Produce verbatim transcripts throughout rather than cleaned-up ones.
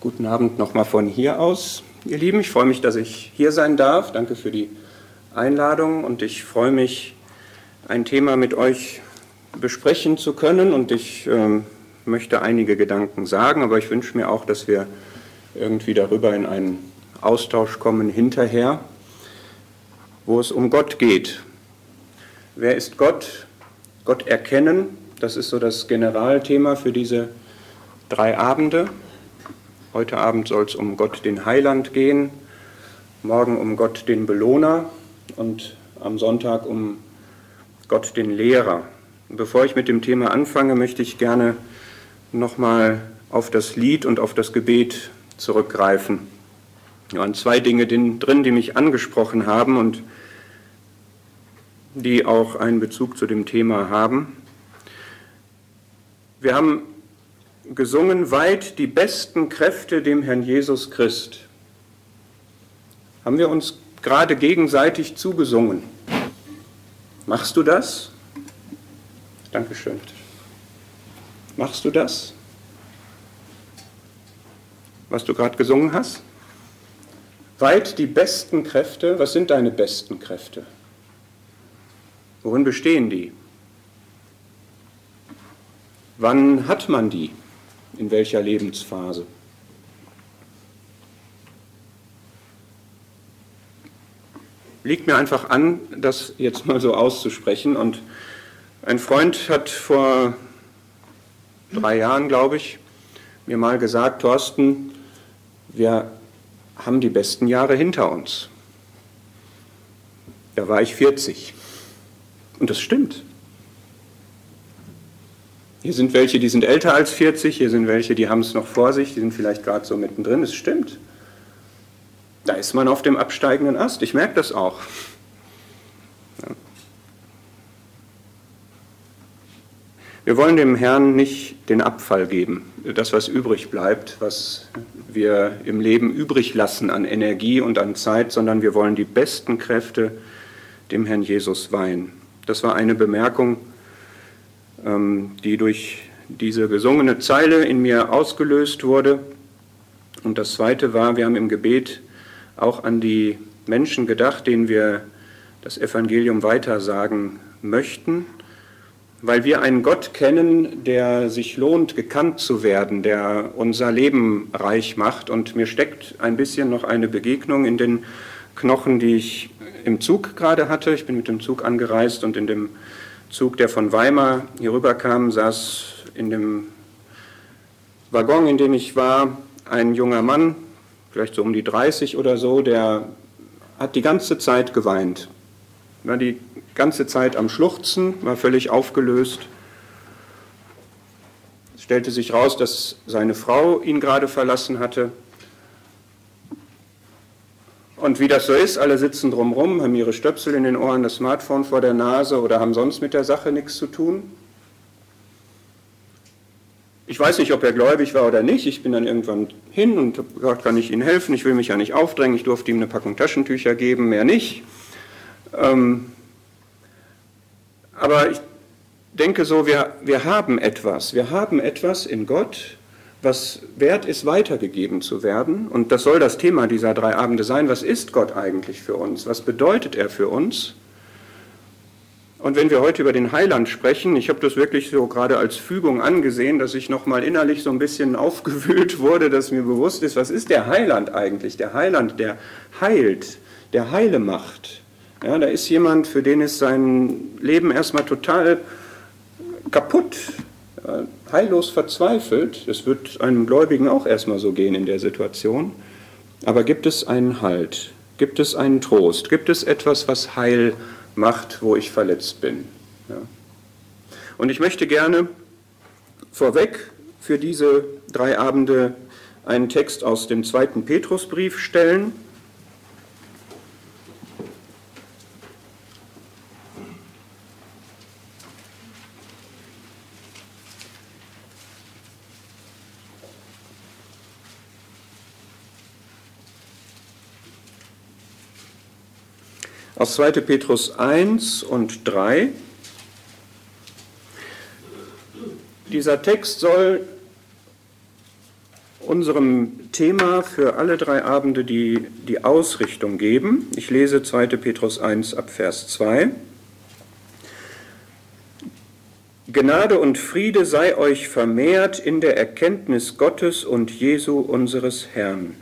Guten Abend nochmal von hier aus, ihr Lieben. Ich freue mich, dass ich hier sein darf. Danke für die Einladung und ich freue mich, ein Thema mit euch besprechen zu können. Und ich äh, möchte einige Gedanken sagen, aber ich wünsche mir auch, dass wir irgendwie darüber in einen Austausch kommen hinterher, wo es um Gott geht. Wer ist Gott? Gott erkennen, das ist so das Generalthema für diese drei Abende. Heute Abend soll es um Gott den Heiland gehen, morgen um Gott den Belohner und am Sonntag um Gott den Lehrer. Bevor ich mit dem Thema anfange, möchte ich gerne nochmal auf das Lied und auf das Gebet zurückgreifen. Da waren zwei Dinge drin, die mich angesprochen haben und die auch einen Bezug zu dem Thema haben. Wir haben gesungen, weit die besten Kräfte dem Herrn Jesus Christ. Haben wir uns gerade gegenseitig zugesungen. Machst du das? Dankeschön. Machst du das? Was du gerade gesungen hast? Weit die besten Kräfte. Was sind deine besten Kräfte? Worin bestehen die? Wann hat man die? In welcher Lebensphase? Liegt mir einfach an, das jetzt mal so auszusprechen. Und ein Freund hat vor drei Jahren, glaube ich, mir mal gesagt, Thorsten, wir haben die besten Jahre hinter uns. Da war ich vierzig. Und das stimmt. Hier sind welche, die sind älter als vierzig, hier sind welche, die haben es noch vor sich, die sind vielleicht gerade so mittendrin. Es stimmt. Da ist man auf dem absteigenden Ast, ich merke das auch. Ja. Wir wollen dem Herrn nicht den Abfall geben, das, was übrig bleibt, was wir im Leben übrig lassen an Energie und an Zeit, sondern wir wollen die besten Kräfte dem Herrn Jesus weihen. Das war eine Bemerkung, die durch diese gesungene Zeile in mir ausgelöst wurde. Und das Zweite war, wir haben im Gebet auch an die Menschen gedacht, denen wir das Evangelium weitersagen möchten, weil wir einen Gott kennen, der sich lohnt, gekannt zu werden, der unser Leben reich macht. Und mir steckt ein bisschen noch eine Begegnung in den Knochen, die ich im Zug gerade hatte. Ich bin mit dem Zug angereist und in dem Zug, der von Weimar hier rüberkam, saß in dem Waggon, in dem ich war, ein junger Mann, vielleicht so um die dreißig oder so, der hat die ganze Zeit geweint. War die ganze Zeit am Schluchzen, war völlig aufgelöst. Es stellte sich raus, dass seine Frau ihn gerade verlassen hatte. Und wie das so ist, alle sitzen drumherum, haben ihre Stöpsel in den Ohren, das Smartphone vor der Nase oder haben sonst mit der Sache nichts zu tun. Ich weiß nicht, ob er gläubig war oder nicht. Ich bin dann irgendwann hin und habe gesagt, kann ich Ihnen helfen? Ich will mich ja nicht aufdrängen. Ich durfte ihm eine Packung Taschentücher geben, mehr nicht. Ähm, aber ich denke so, wir, wir haben etwas. Wir haben etwas in Gott, was wert ist, weitergegeben zu werden. Und das soll das Thema dieser drei Abende sein. Was ist Gott eigentlich für uns? Was bedeutet er für uns? Und wenn wir heute über den Heiland sprechen, ich habe das wirklich so gerade als Fügung angesehen, dass ich nochmal innerlich so ein bisschen aufgewühlt wurde, dass mir bewusst ist, was ist der Heiland eigentlich? Der Heiland, der heilt, der Heile macht. Ja, da ist jemand, für den ist sein Leben erstmal total kaputt, heillos verzweifelt. Das wird einem Gläubigen auch erstmal so gehen in der Situation. Aber gibt es einen Halt? Gibt es einen Trost? Gibt es etwas, was Heil macht, wo ich verletzt bin? Ja. Und ich möchte gerne vorweg für diese drei Abende einen Text aus dem zweiten Petrusbrief stellen. Aus zweiten Petrus eins und drei. Dieser Text soll unserem Thema für alle drei Abende die, die Ausrichtung geben. Ich lese zweiter Petrus eins ab Vers zwei. Gnade und Friede sei euch vermehrt in der Erkenntnis Gottes und Jesu unseres Herrn.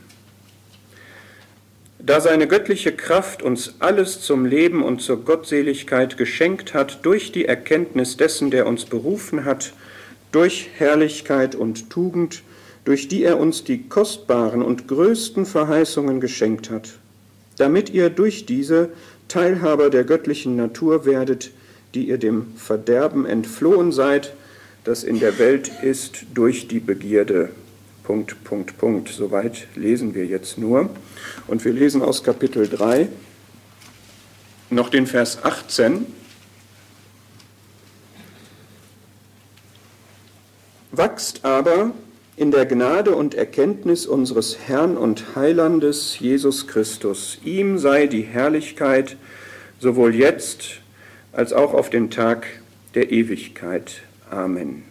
Da seine göttliche Kraft uns alles zum Leben und zur Gottseligkeit geschenkt hat, durch die Erkenntnis dessen, der uns berufen hat, durch Herrlichkeit und Tugend, durch die er uns die kostbaren und größten Verheißungen geschenkt hat, damit ihr durch diese Teilhaber der göttlichen Natur werdet, die ihr dem Verderben entflohen seid, das in der Welt ist durch die Begierde. Punkt, Punkt, Punkt. Soweit lesen wir jetzt nur. Und wir lesen aus Kapitel drei noch den Vers achtzehn. Wachst aber in der Gnade und Erkenntnis unseres Herrn und Heilandes Jesus Christus. Ihm sei die Herrlichkeit sowohl jetzt als auch auf den Tag der Ewigkeit. Amen.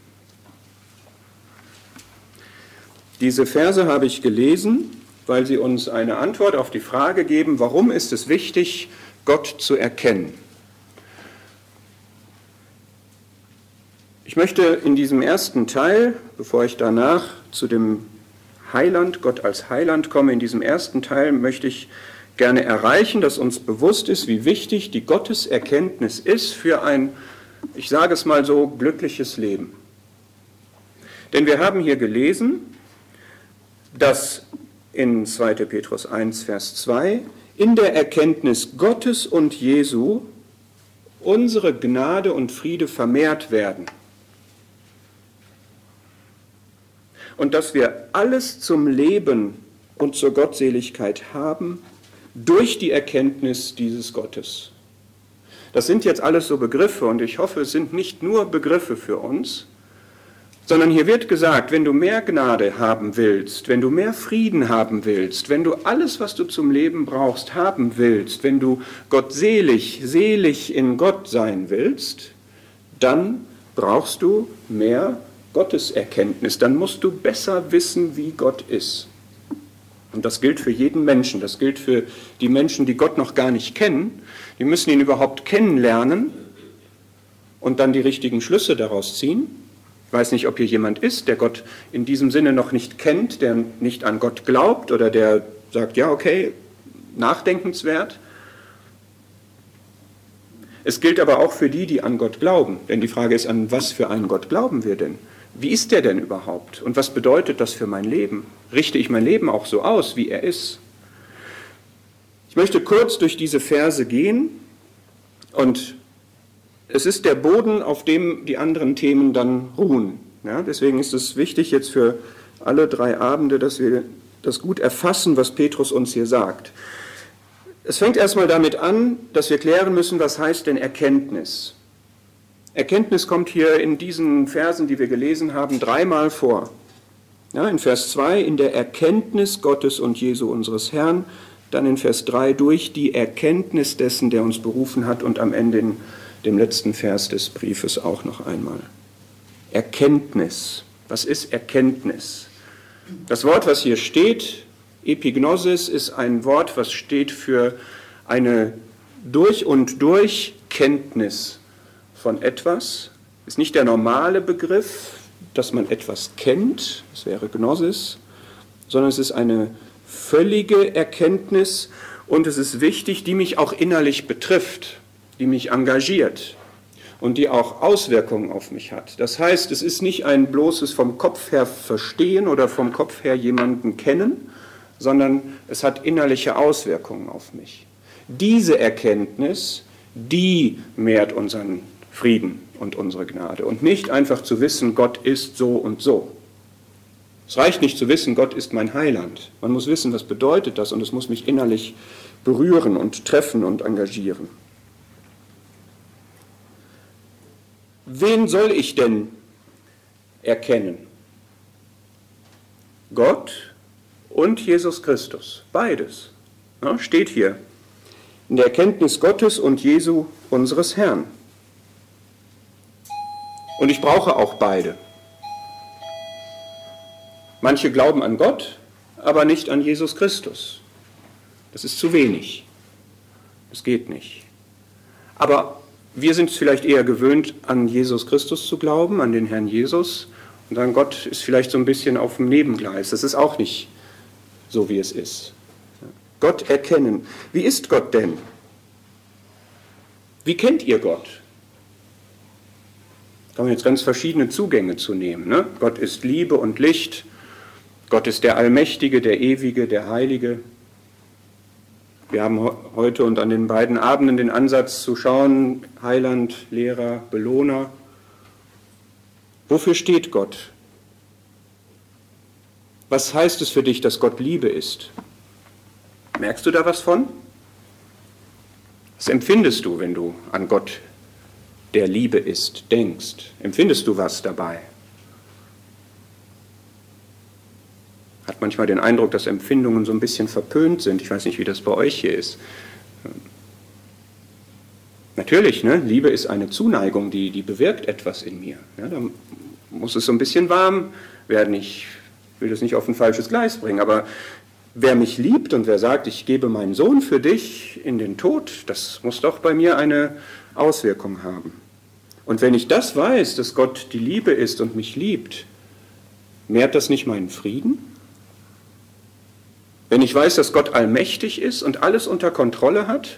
Diese Verse habe ich gelesen, weil sie uns eine Antwort auf die Frage geben, warum ist es wichtig, Gott zu erkennen. Ich möchte in diesem ersten Teil, bevor ich danach zu dem Heiland, Gott als Heiland komme, in diesem ersten Teil möchte ich gerne erreichen, dass uns bewusst ist, wie wichtig die Gotteserkenntnis ist für ein, ich sage es mal so, glückliches Leben. Denn wir haben hier gelesen, dass in zweiter Petrus eins, Vers zwei, in der Erkenntnis Gottes und Jesu unsere Gnade und Friede vermehrt werden. Und dass wir alles zum Leben und zur Gottseligkeit haben durch die Erkenntnis dieses Gottes. Das sind jetzt alles so Begriffe und ich hoffe, es sind nicht nur Begriffe für uns, sondern hier wird gesagt, wenn du mehr Gnade haben willst, wenn du mehr Frieden haben willst, wenn du alles, was du zum Leben brauchst, haben willst, wenn du gottselig, selig in Gott sein willst, dann brauchst du mehr Gotteserkenntnis. Dann musst du besser wissen, wie Gott ist. Und das gilt für jeden Menschen. Das gilt für die Menschen, die Gott noch gar nicht kennen. Die müssen ihn überhaupt kennenlernen und dann die richtigen Schlüsse daraus ziehen. Ich weiß nicht, ob hier jemand ist, der Gott in diesem Sinne noch nicht kennt, der nicht an Gott glaubt oder der sagt, ja, okay, nachdenkenswert. Es gilt aber auch für die, die an Gott glauben. Denn die Frage ist, an was für einen Gott glauben wir denn? Wie ist der denn überhaupt? Und was bedeutet das für mein Leben? Richte ich mein Leben auch so aus, wie er ist? Ich möchte kurz durch diese Verse gehen und es ist der Boden, auf dem die anderen Themen dann ruhen. Ja, deswegen ist es wichtig jetzt für alle drei Abende, dass wir das gut erfassen, was Petrus uns hier sagt. Es fängt erstmal damit an, dass wir klären müssen, was heißt denn Erkenntnis? Erkenntnis kommt hier in diesen Versen, die wir gelesen haben, dreimal vor. Ja, in Vers zwei, in der Erkenntnis Gottes und Jesu unseres Herrn, dann in Vers drei, durch die Erkenntnis dessen, der uns berufen hat, und am Ende in dem letzten Vers des Briefes auch noch einmal. Erkenntnis. Was ist Erkenntnis? Das Wort, was hier steht, Epignosis, ist ein Wort, was steht für eine durch und durch Kenntnis von etwas. Ist nicht der normale Begriff, dass man etwas kennt, das wäre Gnosis, sondern es ist eine völlige Erkenntnis und es ist wichtig, die mich auch innerlich betrifft, die mich engagiert und die auch Auswirkungen auf mich hat. Das heißt, es ist nicht ein bloßes vom Kopf her Verstehen oder vom Kopf her jemanden kennen, sondern es hat innerliche Auswirkungen auf mich. Diese Erkenntnis, die mehrt unseren Frieden und unsere Gnade und nicht einfach zu wissen, Gott ist so und so. Es reicht nicht zu wissen, Gott ist mein Heiland. Man muss wissen, was bedeutet das und es muss mich innerlich berühren und treffen und engagieren. Wen soll ich denn erkennen? Gott und Jesus Christus, beides. Ja, steht hier. In der Erkenntnis Gottes und Jesu unseres Herrn. Und ich brauche auch beide. Manche glauben an Gott, aber nicht an Jesus Christus. Das ist zu wenig. Das geht nicht. Aber wir sind vielleicht eher gewöhnt, an Jesus Christus zu glauben, an den Herrn Jesus. Und dann Gott ist vielleicht so ein bisschen auf dem Nebengleis. Das ist auch nicht so, wie es ist. Gott erkennen. Wie ist Gott denn? Wie kennt ihr Gott? Da kann man jetzt ganz verschiedene Zugänge zu nehmen. Ne? Gott ist Liebe und Licht. Gott ist der Allmächtige, der Ewige, der Heilige. Wir haben heute und an den beiden Abenden den Ansatz zu schauen, Heiland, Lehrer, Belohner. Wofür steht Gott? Was heißt es für dich, dass Gott Liebe ist? Merkst du da was von? Was empfindest du, wenn du an Gott, der Liebe ist, denkst? Empfindest du was dabei? Hat manchmal den Eindruck, dass Empfindungen so ein bisschen verpönt sind. Ich weiß nicht, wie das bei euch hier ist. Natürlich, ne? Liebe ist eine Zuneigung, die, die bewirkt etwas in mir. Ja, da muss es so ein bisschen warm werden. Ich will das nicht auf ein falsches Gleis bringen, aber wer mich liebt und wer sagt, ich gebe meinen Sohn für dich in den Tod, das muss doch bei mir eine Auswirkung haben. Und wenn ich das weiß, dass Gott die Liebe ist und mich liebt, mehrt das nicht meinen Frieden? Wenn ich weiß, dass Gott allmächtig ist und alles unter Kontrolle hat,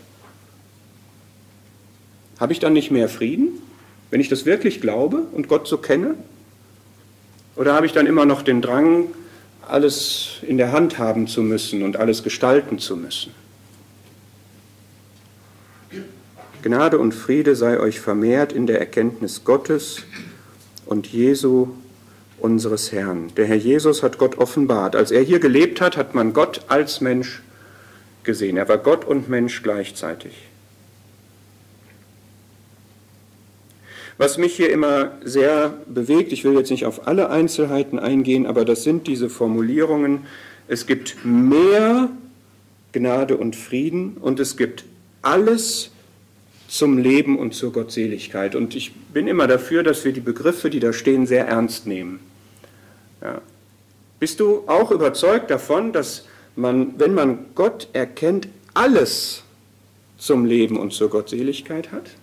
habe ich dann nicht mehr Frieden, wenn ich das wirklich glaube und Gott so kenne? Oder habe ich dann immer noch den Drang, alles in der Hand haben zu müssen und alles gestalten zu müssen? Gnade und Friede sei euch vermehrt in der Erkenntnis Gottes und Jesu, unseres Herrn. Der Herr Jesus hat Gott offenbart. Als er hier gelebt hat, hat man Gott als Mensch gesehen. Er war Gott und Mensch gleichzeitig. Was mich hier immer sehr bewegt, ich will jetzt nicht auf alle Einzelheiten eingehen, aber das sind diese Formulierungen, es gibt mehr Gnade und Frieden und es gibt alles zum Leben und zur Gottseligkeit. Und ich bin immer dafür, dass wir die Begriffe, die da stehen, sehr ernst nehmen. Ja. Bist du auch überzeugt davon, dass man, wenn man Gott erkennt, alles zum Leben und zur Gottseligkeit hat?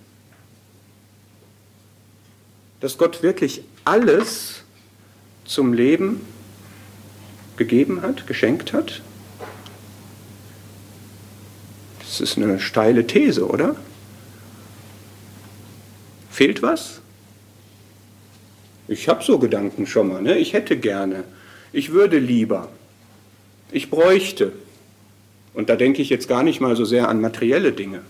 Dass Gott wirklich alles zum Leben gegeben hat, geschenkt hat? Das ist eine steile These, oder? Fehlt was? Ich habe so Gedanken schon mal, ne? Ich hätte gerne, ich würde lieber, ich bräuchte. Und da denke ich jetzt gar nicht mal so sehr an materielle Dinge.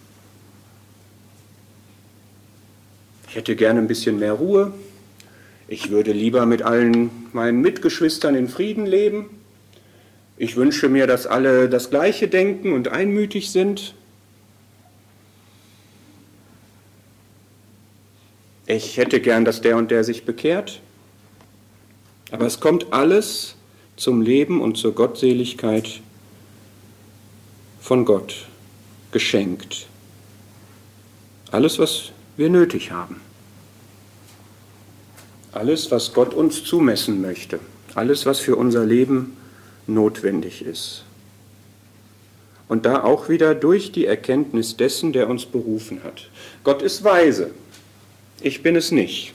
Ich hätte gerne ein bisschen mehr Ruhe. Ich würde lieber mit allen meinen Mitgeschwistern in Frieden leben. Ich wünsche mir, dass alle das Gleiche denken und einmütig sind. Ich hätte gern, dass der und der sich bekehrt. Aber es kommt alles zum Leben und zur Gottseligkeit von Gott geschenkt. Alles, was wir nötig haben. Alles, was Gott uns zumessen möchte. Alles, was für unser Leben notwendig ist. Und da auch wieder durch die Erkenntnis dessen, der uns berufen hat. Gott ist weise. Ich bin es nicht.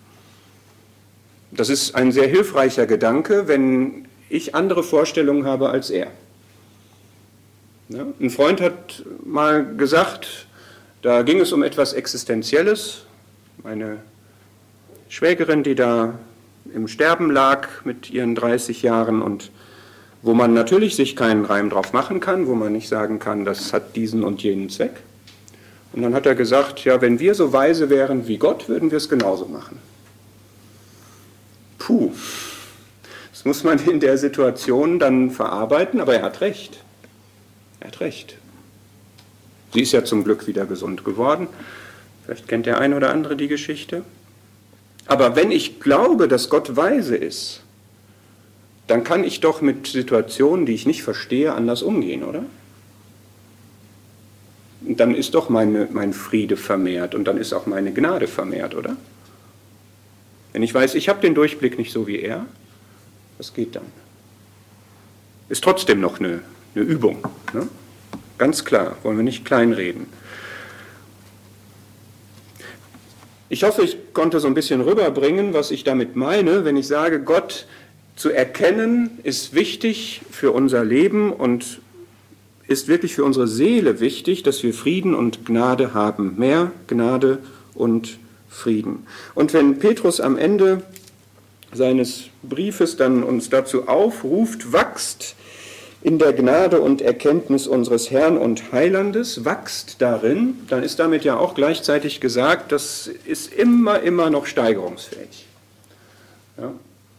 Das ist ein sehr hilfreicher Gedanke, wenn ich andere Vorstellungen habe als er. Ja, ein Freund hat mal gesagt, da ging es um etwas Existenzielles. Meine Schwägerin, die da im Sterben lag mit ihren dreißig Jahren und wo man natürlich sich keinen Reim drauf machen kann, wo man nicht sagen kann, das hat diesen und jenen Zweck. Und dann hat er gesagt, ja, wenn wir so weise wären wie Gott, würden wir es genauso machen. Puh, das muss man in der Situation dann verarbeiten, aber er hat recht. Er hat recht. Sie ist ja zum Glück wieder gesund geworden. Vielleicht kennt der eine oder andere die Geschichte. Aber wenn ich glaube, dass Gott weise ist, dann kann ich doch mit Situationen, die ich nicht verstehe, anders umgehen, oder? Und dann ist doch meine, mein Friede vermehrt und dann ist auch meine Gnade vermehrt, oder? Wenn ich weiß, ich habe den Durchblick nicht so wie er, Was geht dann? Ist trotzdem noch eine, eine Übung. Ne? Ganz klar, wollen wir nicht kleinreden. Ich hoffe, ich konnte so ein bisschen rüberbringen, was ich damit meine, wenn ich sage, Gott zu erkennen ist wichtig für unser Leben und ist wirklich für unsere Seele wichtig, dass wir Frieden und Gnade haben. Mehr Gnade und Frieden. Und wenn Petrus am Ende seines Briefes dann uns dazu aufruft, wachst in der Gnade und Erkenntnis unseres Herrn und Heilandes, wachst darin, dann ist damit ja auch gleichzeitig gesagt, das ist immer, immer noch steigerungsfähig. Ja.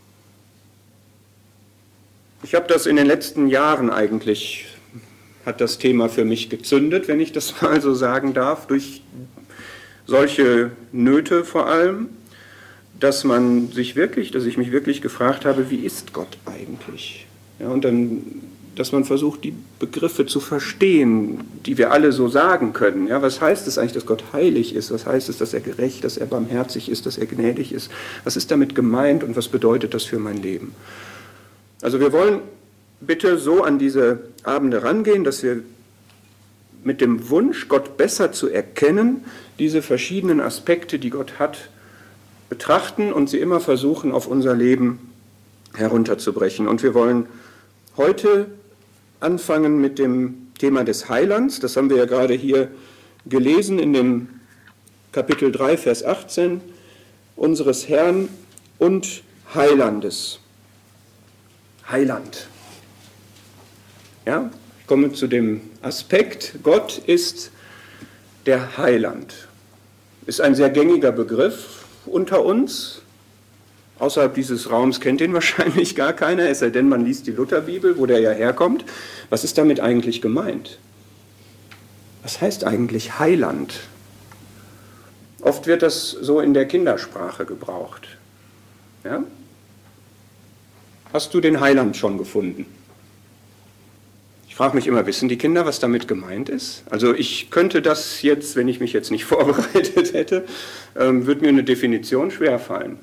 Ich habe das in den letzten Jahren eigentlich, hat das Thema für mich gezündet, wenn ich das mal so sagen darf, durch solche Nöte vor allem, dass man sich wirklich, dass ich mich wirklich gefragt habe, wie ist Gott eigentlich? Ja, und dann, dass man versucht, die Begriffe zu verstehen, die wir alle so sagen können. Ja, was heißt es eigentlich, dass Gott heilig ist? Was heißt es, dass er gerecht, dass er barmherzig ist, dass er gnädig ist? Was ist damit gemeint und was bedeutet das für mein Leben? Also wir wollen bitte so an diese Abende rangehen, dass wir mit dem Wunsch, Gott besser zu erkennen, diese verschiedenen Aspekte, die Gott hat, betrachten und sie immer versuchen, auf unser Leben herunterzubrechen. Und wir wollen heute anfangen mit dem Thema des Heilands. Das haben wir ja gerade hier gelesen in dem Kapitel drei, Vers achtzehn, unseres Herrn und Heilandes. Heiland. Ja, ich komme zu dem Aspekt, Gott ist der Heiland. Ist ein sehr gängiger Begriff unter uns. Außerhalb dieses Raums kennt ihn wahrscheinlich gar keiner, es sei denn, man liest die Lutherbibel, wo der ja herkommt. Was ist damit eigentlich gemeint? Was heißt eigentlich Heiland? Oft wird das so in der Kindersprache gebraucht. Ja? Hast du den Heiland schon gefunden? Ich frage mich immer, wissen die Kinder, was damit gemeint ist? Also ich könnte das jetzt, wenn ich mich jetzt nicht vorbereitet hätte, ähm, würde mir eine Definition schwerfallen.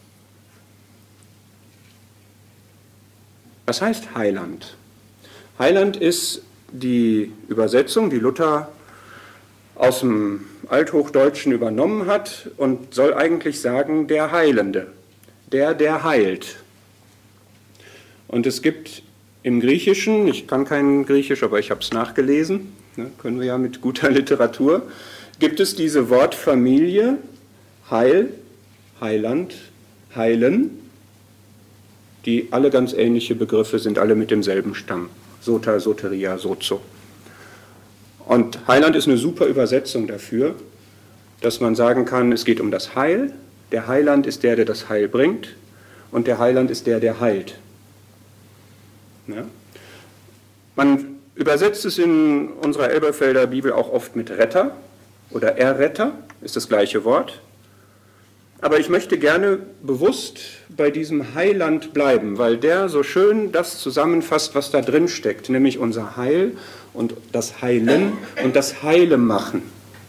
Was heißt Heiland? Heiland ist die Übersetzung, die Luther aus dem Althochdeutschen übernommen hat und soll eigentlich sagen, der Heilende, der, der heilt. Und es gibt im Griechischen, ich kann kein Griechisch, aber ich habe es nachgelesen, ne, können wir ja mit guter Literatur, gibt es diese Wortfamilie Heil, Heiland, Heilen, die alle ganz ähnliche Begriffe sind, alle mit demselben Stamm. Sota, Soteria, Sozo. Und Heiland ist eine super Übersetzung dafür, dass man sagen kann, es geht um das Heil. Der Heiland ist der, der das Heil bringt. Und der Heiland ist der, der heilt. Ja. Man übersetzt es in unserer Elberfelder Bibel auch oft mit Retter oder Erretter, ist das gleiche Wort. Aber ich möchte gerne bewusst bei diesem Heiland bleiben, weil der so schön das zusammenfasst, was da drin steckt, nämlich unser Heil und das Heilen und das Heile machen.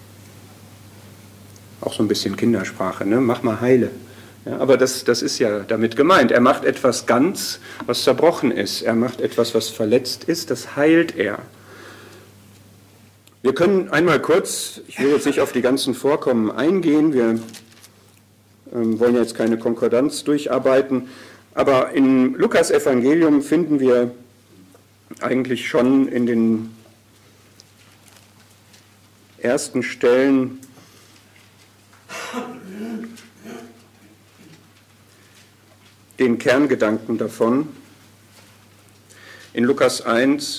Auch so ein bisschen Kindersprache, ne? Mach mal Heile. Ja, aber das, das ist ja damit gemeint. Er macht etwas ganz, was zerbrochen ist. Er macht etwas, was verletzt ist, das heilt er. Wir können einmal kurz, ich will jetzt nicht auf die ganzen Vorkommen eingehen, wir ähm, wollen jetzt keine Konkordanz durcharbeiten, aber im Lukas-Evangelium finden wir eigentlich schon in den ersten Stellen den Kerngedanken davon. In Lukas eins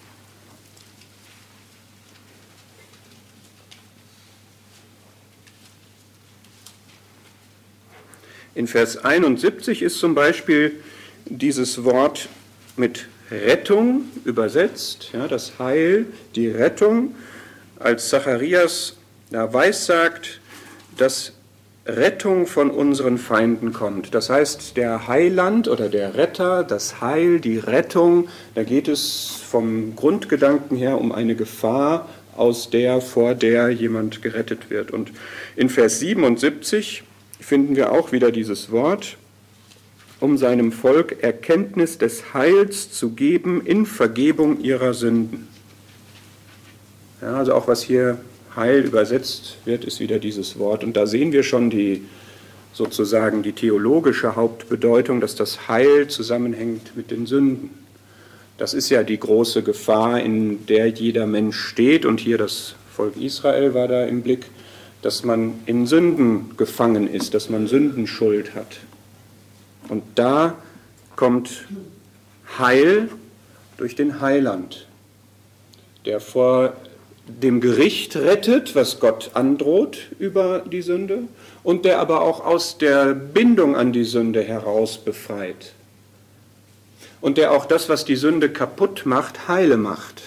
in Vers einundsiebzig ist zum Beispiel dieses Wort mit Rettung übersetzt, ja, das Heil, die Rettung, als Zacharias da weissagt, dass Rettung von unseren Feinden kommt. Das heißt, der Heiland oder der Retter, das Heil, die Rettung, da geht es vom Grundgedanken her um eine Gefahr, aus der, vor der jemand gerettet wird. Und in Vers siebenundsiebzig finden wir auch wieder dieses Wort. um seinem Volk Erkenntnis des Heils zu geben in Vergebung ihrer Sünden. Ja, also auch was hier Heil übersetzt wird, ist wieder dieses Wort. Und da sehen wir schon die sozusagen die theologische Hauptbedeutung, dass das Heil zusammenhängt mit den Sünden. Das ist ja die große Gefahr, in der jeder Mensch steht. Und hier das Volk Israel war da im Blick, dass man in Sünden gefangen ist, dass man Sündenschuld hat. Und da kommt Heil durch den Heiland, der vor dem Gericht rettet, was Gott androht über die Sünde, und der aber auch aus der Bindung an die Sünde heraus befreit. Und der auch das, was die Sünde kaputt macht, heile macht.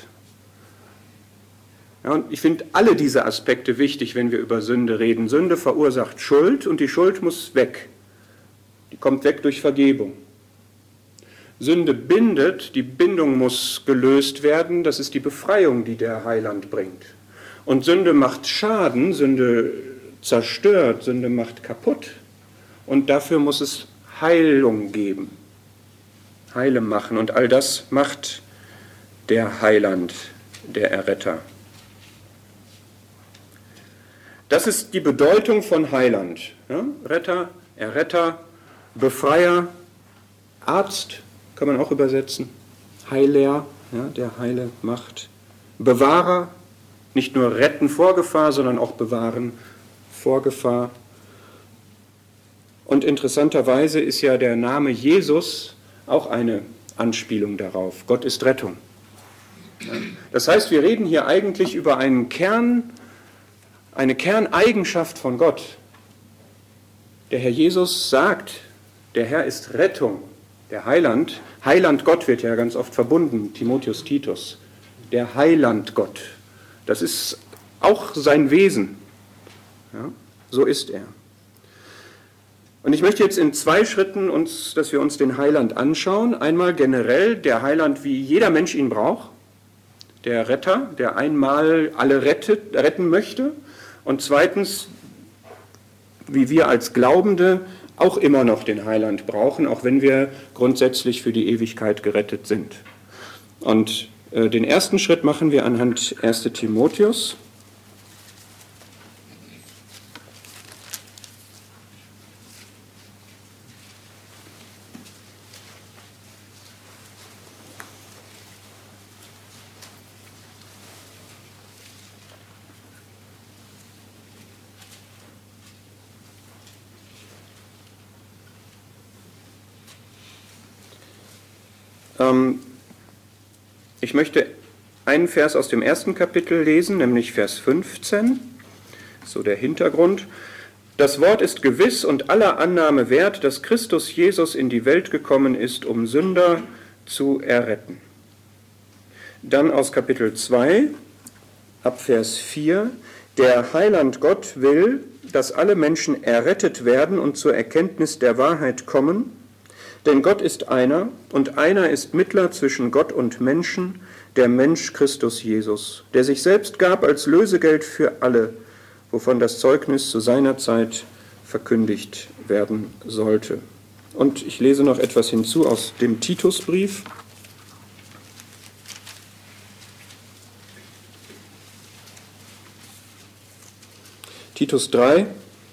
Ja, und ich finde alle diese Aspekte wichtig, wenn wir über Sünde reden. Sünde verursacht Schuld und die Schuld muss weg. Die kommt weg durch Vergebung. Sünde bindet, die Bindung muss gelöst werden, das ist die Befreiung, die der Heiland bringt. Und Sünde macht Schaden, Sünde zerstört, Sünde macht kaputt. Und dafür muss es Heilung geben, Heile machen. Und all das macht der Heiland, der Erretter. Das ist die Bedeutung von Heiland. Ja? Retter, Erretter, Befreier, Arzt, kann man auch übersetzen, Heiler, ja, der Heile macht, Bewahrer, nicht nur retten vor Gefahr, sondern auch bewahren vor Gefahr. Und interessanterweise ist ja der Name Jesus auch eine Anspielung darauf. Gott ist Rettung. Ja. Das heißt, wir reden hier eigentlich über einen Kern, eine Kerneigenschaft von Gott. Der Herr Jesus sagt, der Herr ist Rettung. Der Heiland, Heiland Gott wird ja ganz oft verbunden, Timotheus Titus, der Heiland Gott, das ist auch sein Wesen, ja, so ist er. Und ich möchte jetzt in zwei Schritten, uns, dass wir uns den Heiland anschauen, einmal generell der Heiland, wie jeder Mensch ihn braucht, der Retter, der einmal alle rettet, retten möchte, und zweitens, wie wir als Glaubende auch immer noch den Heiland brauchen, auch wenn wir grundsätzlich für die Ewigkeit gerettet sind. Und äh, den ersten Schritt machen wir anhand ersten Timotheus. Ich möchte einen Vers aus dem ersten Kapitel lesen, nämlich Vers fünfzehn, so der Hintergrund. Das Wort ist gewiss und aller Annahme wert, dass Christus Jesus in die Welt gekommen ist, um Sünder zu erretten. Dann aus Kapitel zwei, ab Vers vier. Der Heiland Gott will, dass alle Menschen errettet werden und zur Erkenntnis der Wahrheit kommen. Denn Gott ist einer und einer ist Mittler zwischen Gott und Menschen, der Mensch Christus Jesus, der sich selbst gab als Lösegeld für alle, wovon das Zeugnis zu seiner Zeit verkündigt werden sollte. Und ich lese noch etwas hinzu aus dem Titusbrief. Titus drei.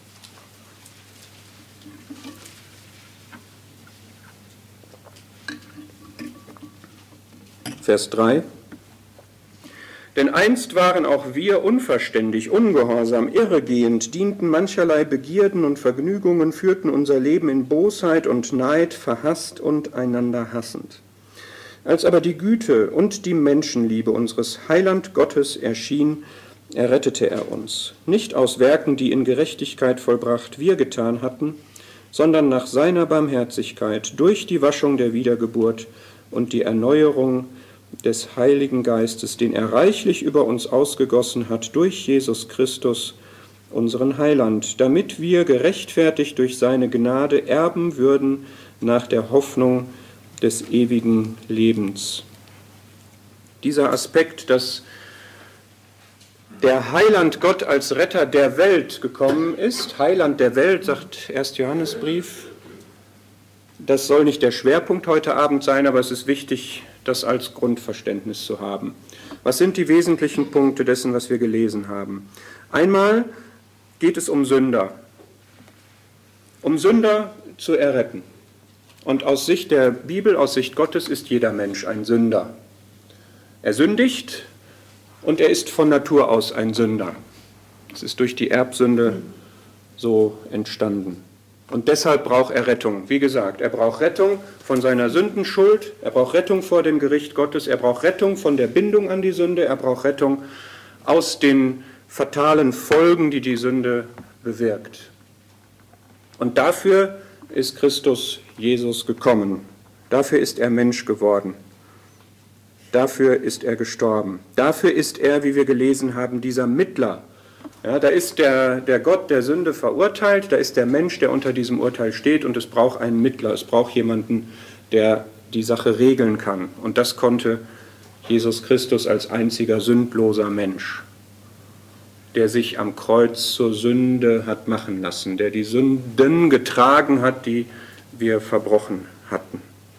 Vers drei. Denn einst waren auch wir unverständig, ungehorsam, irregehend, dienten mancherlei Begierden und Vergnügungen, führten unser Leben in Bosheit und Neid, verhasst und einander hassend. Als aber die Güte und die Menschenliebe unseres Heiland Gottes erschien, errettete er uns, nicht aus Werken, die in Gerechtigkeit vollbracht wir getan hatten, sondern nach seiner Barmherzigkeit durch die Waschung der Wiedergeburt und die Erneuerung des Heiligen Geistes, den er reichlich über uns ausgegossen hat durch Jesus Christus, unseren Heiland, damit wir gerechtfertigt durch seine Gnade erben würden nach der Hoffnung des ewigen Lebens. Dieser Aspekt, dass der Heiland Gott als Retter der Welt gekommen ist, Heiland der Welt, sagt erster Johannesbrief, Das soll nicht der Schwerpunkt heute Abend sein, aber es ist wichtig, das als Grundverständnis zu haben. Was sind die wesentlichen Punkte dessen, was wir gelesen haben? Einmal geht es um Sünder, um Sünder zu erretten. Und aus Sicht der Bibel, aus Sicht Gottes ist jeder Mensch ein Sünder. Er sündigt und er ist von Natur aus ein Sünder. Es ist durch die Erbsünde so entstanden. Und deshalb braucht er Rettung. Wie gesagt, er braucht Rettung von seiner Sündenschuld, er braucht Rettung vor dem Gericht Gottes, er braucht Rettung von der Bindung an die Sünde, er braucht Rettung aus den fatalen Folgen, die die Sünde bewirkt. Und dafür ist Christus Jesus gekommen. Dafür ist er Mensch geworden. Dafür ist er gestorben. Dafür ist er, wie wir gelesen haben, dieser Mittler. Ja, da ist der, der Gott der Sünde verurteilt, da ist der Mensch, der unter diesem Urteil steht, und es braucht einen Mittler, es braucht jemanden, der die Sache regeln kann. Und das konnte Jesus Christus als einziger sündloser Mensch, der sich am Kreuz zur Sünde hat machen lassen, der die Sünden getragen hat, die wir verbrochen hatten.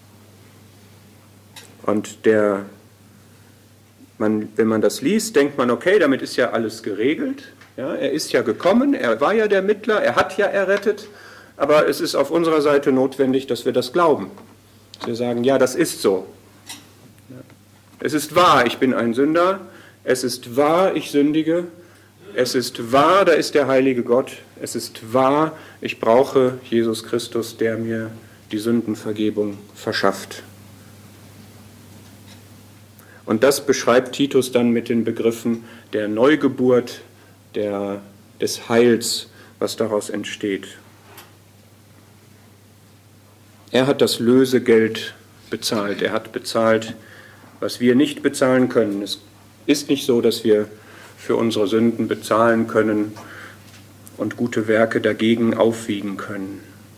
Und der, man, wenn man das liest, denkt man, okay, damit ist ja alles geregelt. Ja, er ist ja gekommen, er war ja der Mittler, er hat ja errettet, aber es ist auf unserer Seite notwendig, dass wir das glauben. Dass wir sagen, ja, das ist so. Es ist wahr, ich bin ein Sünder, es ist wahr, ich sündige, es ist wahr, da ist der heilige Gott, es ist wahr, ich brauche Jesus Christus, der mir die Sündenvergebung verschafft. Und das beschreibt Titus dann mit den Begriffen der Neugeburt, der, des Heils, was daraus entsteht. Er hat das Lösegeld bezahlt. Er hat bezahlt, was wir nicht bezahlen können. Es ist nicht so, dass wir für unsere Sünden bezahlen können und gute Werke dagegen aufwiegen können.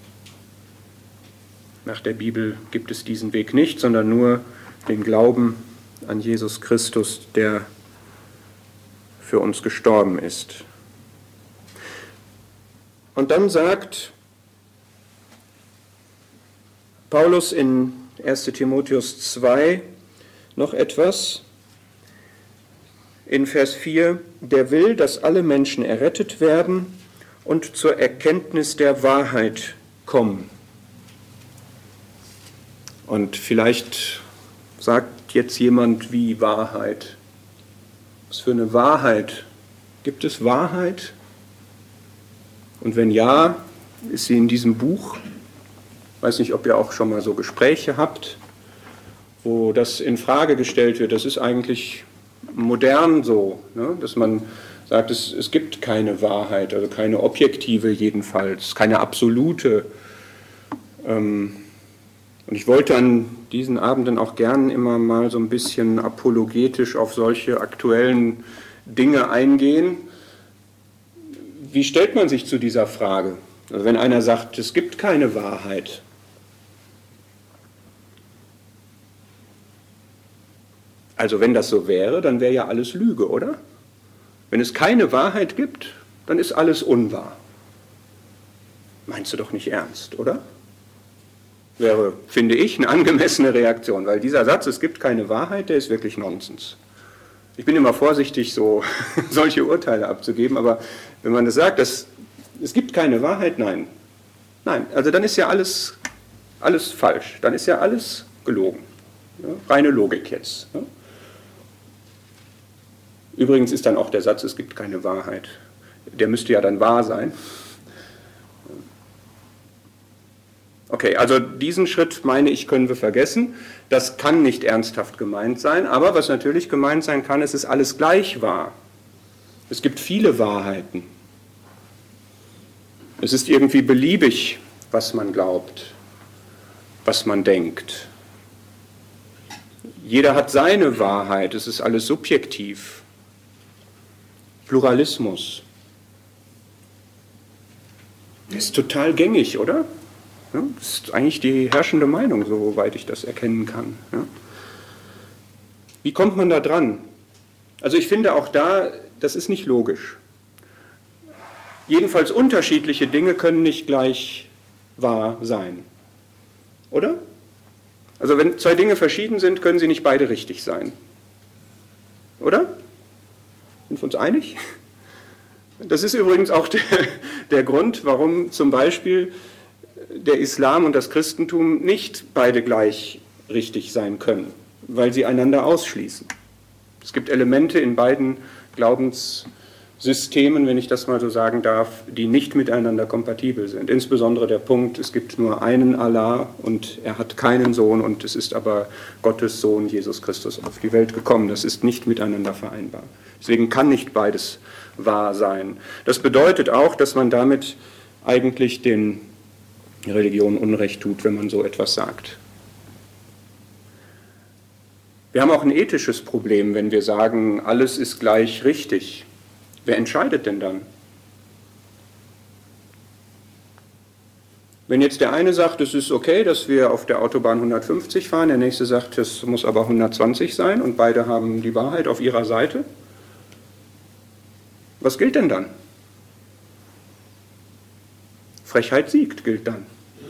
Nach der Bibel gibt es diesen Weg nicht, sondern nur den Glauben an Jesus Christus, der für uns gestorben ist. Und dann sagt Paulus in erster Timotheus zwei noch etwas, in Vers vier, der will, dass alle Menschen errettet werden und zur Erkenntnis der Wahrheit kommen. Und vielleicht sagt jetzt jemand, wie Wahrheit? Was für eine Wahrheit? Gibt es Wahrheit? Und wenn ja, ist sie in diesem Buch? Ich weiß nicht, ob ihr auch schon mal so Gespräche habt, wo das in Frage gestellt wird. Das ist eigentlich modern so, ne? Dass man sagt, es, es gibt keine Wahrheit, also keine objektive jedenfalls, keine absolute. Ähm, Und ich wollte an diesen Abenden auch gern immer mal so ein bisschen apologetisch auf solche aktuellen Dinge eingehen. Wie stellt man sich zu dieser Frage? Also wenn einer sagt, es gibt keine Wahrheit. Also wenn das so wäre, dann wäre ja alles Lüge, oder? Wenn es keine Wahrheit gibt, dann ist alles unwahr. Meinst du doch nicht ernst, oder? Wäre, finde ich, eine angemessene Reaktion, weil dieser Satz, es gibt keine Wahrheit, der ist wirklich Nonsens. Ich bin immer vorsichtig, so solche Urteile abzugeben, aber wenn man das sagt, dass, es gibt keine Wahrheit, nein. Nein, also dann ist ja alles, alles falsch, dann ist ja alles gelogen. Ja, reine Logik jetzt. Ja. Übrigens ist dann auch der Satz, es gibt keine Wahrheit, der müsste ja dann wahr sein. Okay, also diesen Schritt, meine ich, können wir vergessen. Das kann nicht ernsthaft gemeint sein, aber was natürlich gemeint sein kann, es ist alles gleich wahr. Es gibt viele Wahrheiten. Es ist irgendwie beliebig, was man glaubt, was man denkt. Jeder hat seine Wahrheit, es ist alles subjektiv. Pluralismus. Das ist total gängig, oder? Ja, das ist eigentlich die herrschende Meinung, soweit ich das erkennen kann. Ja. Wie kommt man da dran? Also ich finde auch da, das ist nicht logisch. Jedenfalls unterschiedliche Dinge können nicht gleich wahr sein. Oder? Also wenn zwei Dinge verschieden sind, können sie nicht beide richtig sein. Oder? Sind wir uns einig? Das ist übrigens auch der, der Grund, warum zum Beispiel der Islam und das Christentum nicht beide gleich richtig sein können, weil sie einander ausschließen. Es gibt Elemente in beiden Glaubenssystemen, wenn ich das mal so sagen darf, die nicht miteinander kompatibel sind. Insbesondere der Punkt, es gibt nur einen Allah und er hat keinen Sohn und es ist aber Gottes Sohn Jesus Christus auf die Welt gekommen. Das ist nicht miteinander vereinbar. Deswegen kann nicht beides wahr sein. Das bedeutet auch, dass man damit eigentlich den Religionen Unrecht tut, wenn man so etwas sagt. Wir haben auch ein ethisches Problem, wenn wir sagen, alles ist gleich richtig. Wer entscheidet denn dann? Wenn jetzt der eine sagt, es ist okay, dass wir auf der Autobahn hundertfünfzig fahren, der nächste sagt, es muss aber hundertzwanzig sein und beide haben die Wahrheit auf ihrer Seite, was gilt denn dann? Frechheit siegt, gilt dann.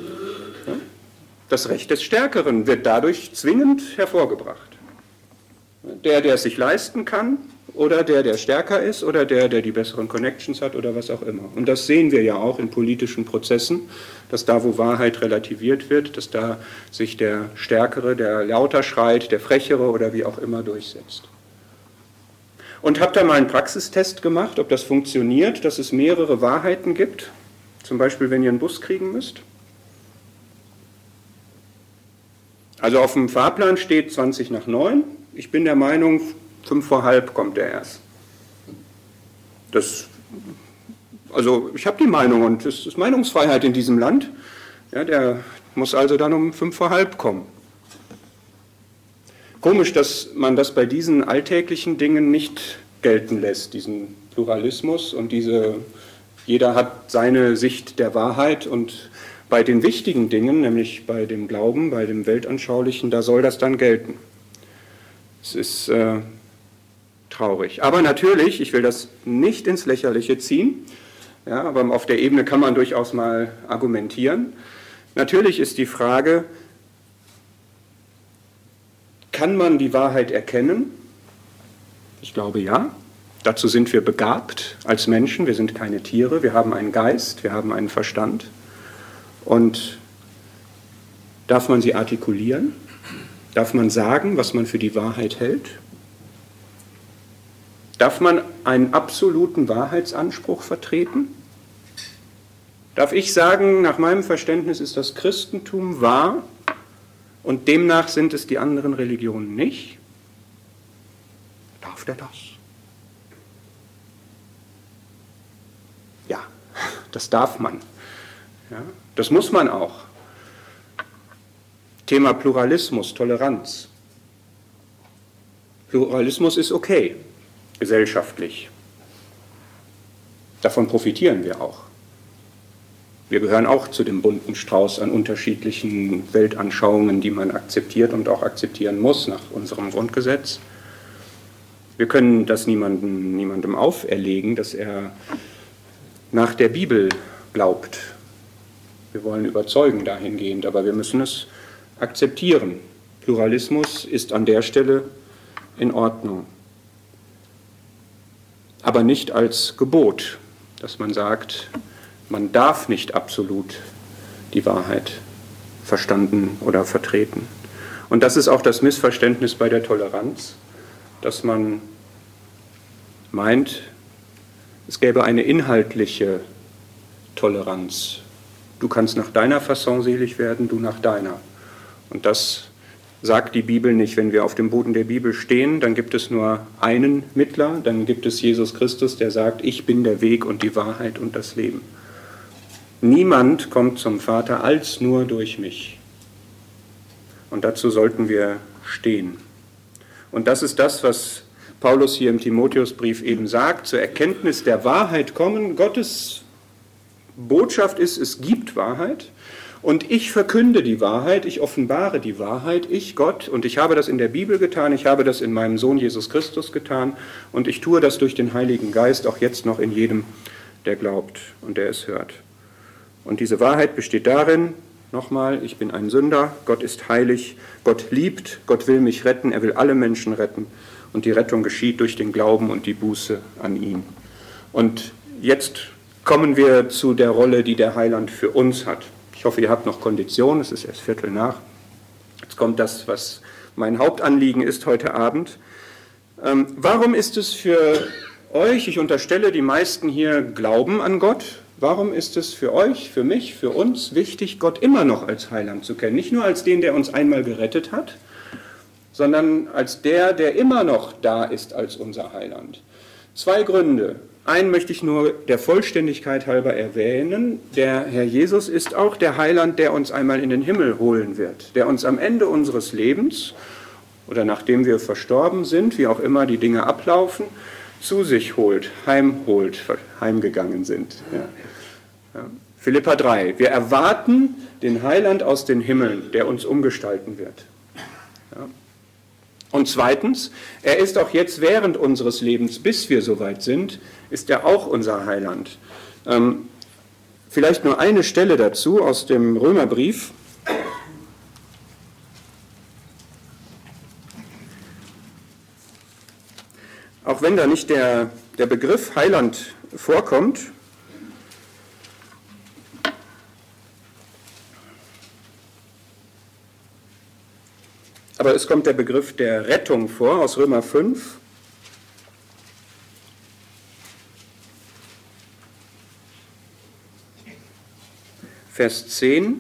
Das Recht des Stärkeren wird dadurch zwingend hervorgebracht. Der, der es sich leisten kann, oder der, der stärker ist, oder der, der die besseren Connections hat, oder was auch immer. Und das sehen wir ja auch in politischen Prozessen, dass da, wo Wahrheit relativiert wird, dass da sich der Stärkere, der lauter schreit, der Frechere oder wie auch immer durchsetzt. Und habt ihr mal einen Praxistest gemacht, ob das funktioniert, dass es mehrere Wahrheiten gibt? Zum Beispiel, wenn ihr einen Bus kriegen müsst? Also auf dem Fahrplan steht zwanzig nach neun. Ich bin der Meinung, fünf vor halb kommt er erst. Das, also ich habe die Meinung und es ist Meinungsfreiheit in diesem Land. Ja, der muss also dann um fünf vor halb kommen. Komisch, dass man das bei diesen alltäglichen Dingen nicht gelten lässt, diesen Pluralismus und diese, jeder hat seine Sicht der Wahrheit und bei den wichtigen Dingen, nämlich bei dem Glauben, bei dem Weltanschaulichen, da soll das dann gelten. Es ist äh, traurig. Aber natürlich, ich will das nicht ins Lächerliche ziehen, ja, aber auf der Ebene kann man durchaus mal argumentieren. Natürlich ist die Frage, kann man die Wahrheit erkennen? Ich glaube ja. Dazu sind wir begabt als Menschen. Wir sind keine Tiere. Wir haben einen Geist, wir haben einen Verstand. Und darf man sie artikulieren? Darf man sagen, was man für die Wahrheit hält? Darf man einen absoluten Wahrheitsanspruch vertreten? Darf ich sagen, nach meinem Verständnis ist das Christentum wahr und demnach sind es die anderen Religionen nicht? Darf der das? Ja, das darf man. Ja, das muss man auch. Thema Pluralismus, Toleranz. Pluralismus ist okay, gesellschaftlich. Davon profitieren wir auch. Wir gehören auch zu dem bunten Strauß an unterschiedlichen Weltanschauungen, die man akzeptiert und auch akzeptieren muss nach unserem Grundgesetz. Wir können das niemandem, niemandem auferlegen, dass er nach der Bibel glaubt. Wir wollen überzeugen dahingehend, aber wir müssen es akzeptieren. Pluralismus ist an der Stelle in Ordnung. Aber nicht als Gebot, dass man sagt, man darf nicht absolut die Wahrheit verstanden oder vertreten. Und das ist auch das Missverständnis bei der Toleranz, dass man meint, es gäbe eine inhaltliche Toleranz. Du kannst nach deiner Fasson selig werden, du nach deiner. Und das sagt die Bibel nicht. Wenn wir auf dem Boden der Bibel stehen, dann gibt es nur einen Mittler, dann gibt es Jesus Christus, der sagt, ich bin der Weg und die Wahrheit und das Leben. Niemand kommt zum Vater als nur durch mich. Und dazu sollten wir stehen. Und das ist das, was Paulus hier im Timotheusbrief eben sagt, zur Erkenntnis der Wahrheit kommen. Gottes Botschaft ist, es gibt Wahrheit. Und ich verkünde die Wahrheit, ich offenbare die Wahrheit, ich Gott, und ich habe das in der Bibel getan, ich habe das in meinem Sohn Jesus Christus getan und ich tue das durch den Heiligen Geist auch jetzt noch in jedem, der glaubt und der es hört. Und diese Wahrheit besteht darin, Nochmal, ich bin ein Sünder, Gott ist heilig, Gott liebt, Gott will mich retten, er will alle Menschen retten. Und die Rettung geschieht durch den Glauben und die Buße an ihn. Und jetzt kommen wir zu der Rolle, die der Heiland für uns hat. Ich hoffe, ihr habt noch Kondition, es ist erst Viertel nach. Jetzt kommt das, was mein Hauptanliegen ist heute Abend. Ähm, warum ist es für euch, ich unterstelle, die meisten hier glauben an Gott, warum ist es für euch, für mich, für uns wichtig, Gott immer noch als Heiland zu kennen? Nicht nur als den, der uns einmal gerettet hat, sondern als der, der immer noch da ist als unser Heiland. Zwei Gründe. Einen möchte ich nur der Vollständigkeit halber erwähnen. Der Herr Jesus ist auch der Heiland, der uns einmal in den Himmel holen wird, der uns am Ende unseres Lebens oder nachdem wir verstorben sind, wie auch immer die Dinge ablaufen, zu sich holt, heimholt, heimgegangen sind. Ja. Ja. Philipper drei. Wir erwarten den Heiland aus den Himmeln, der uns umgestalten wird. Ja. Und zweitens, er ist auch jetzt während unseres Lebens, bis wir soweit sind, ist er auch unser Heiland. Ähm, vielleicht nur eine Stelle dazu aus dem Römerbrief. Auch wenn da nicht der, der Begriff Heiland vorkommt, aber es kommt der Begriff der Rettung vor aus Römer fünf. Vers zehn.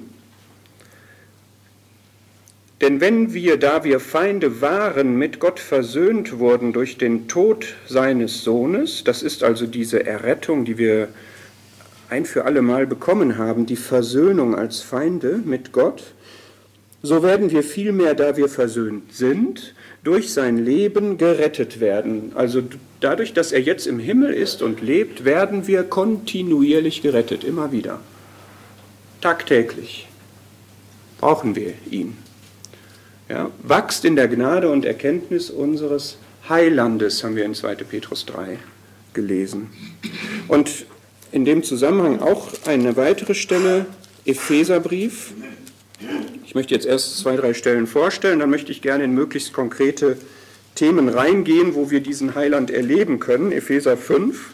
Denn wenn wir, da wir Feinde waren, mit Gott versöhnt wurden durch den Tod seines Sohnes, das ist also diese Errettung, die wir ein für alle Mal bekommen haben, die Versöhnung als Feinde mit Gott, so werden wir vielmehr, da wir versöhnt sind, durch sein Leben gerettet werden. Also dadurch, dass er jetzt im Himmel ist und lebt, werden wir kontinuierlich gerettet, immer wieder. Tagtäglich brauchen wir ihn. Ja, wachst in der Gnade und Erkenntnis unseres Heilandes, haben wir in zweiter Petrus drei gelesen. Und in dem Zusammenhang auch eine weitere Stelle, Epheserbrief. Ich möchte jetzt erst zwei, drei Stellen vorstellen, dann möchte ich gerne in möglichst konkrete Themen reingehen, wo wir diesen Heiland erleben können. Epheser fünf.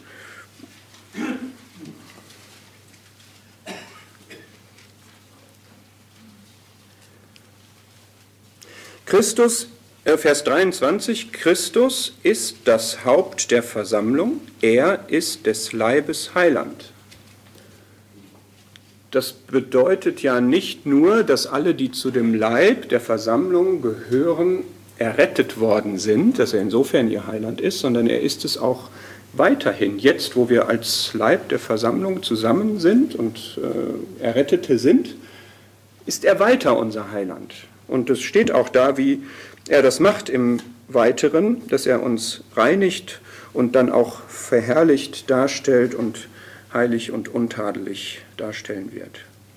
Christus, äh, Vers dreiundzwanzig, Christus ist das Haupt der Versammlung, er ist des Leibes Heiland. Das bedeutet ja nicht nur, dass alle, die zu dem Leib der Versammlung gehören, errettet worden sind, dass er insofern ihr Heiland ist, sondern er ist es auch weiterhin. Jetzt, wo wir als Leib der Versammlung zusammen sind und äh, Errettete sind, ist er weiter unser Heiland. Und es steht auch da, wie er das macht im Weiteren, dass er uns reinigt und dann auch verherrlicht darstellt und heilig und untadelig darstellen wird.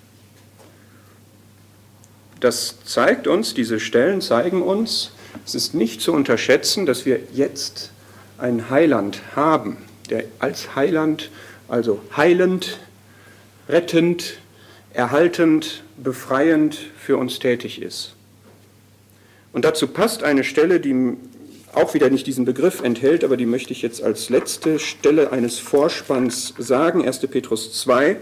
Das zeigt uns, diese Stellen zeigen uns, es ist nicht zu unterschätzen, dass wir jetzt einen Heiland haben, der als Heiland, also heilend, rettend, erhaltend, befreiend für uns tätig ist. Und dazu passt eine Stelle, die auch wieder nicht diesen Begriff enthält, aber die möchte ich jetzt als letzte Stelle eines Vorspanns sagen, erster Petrus zwei.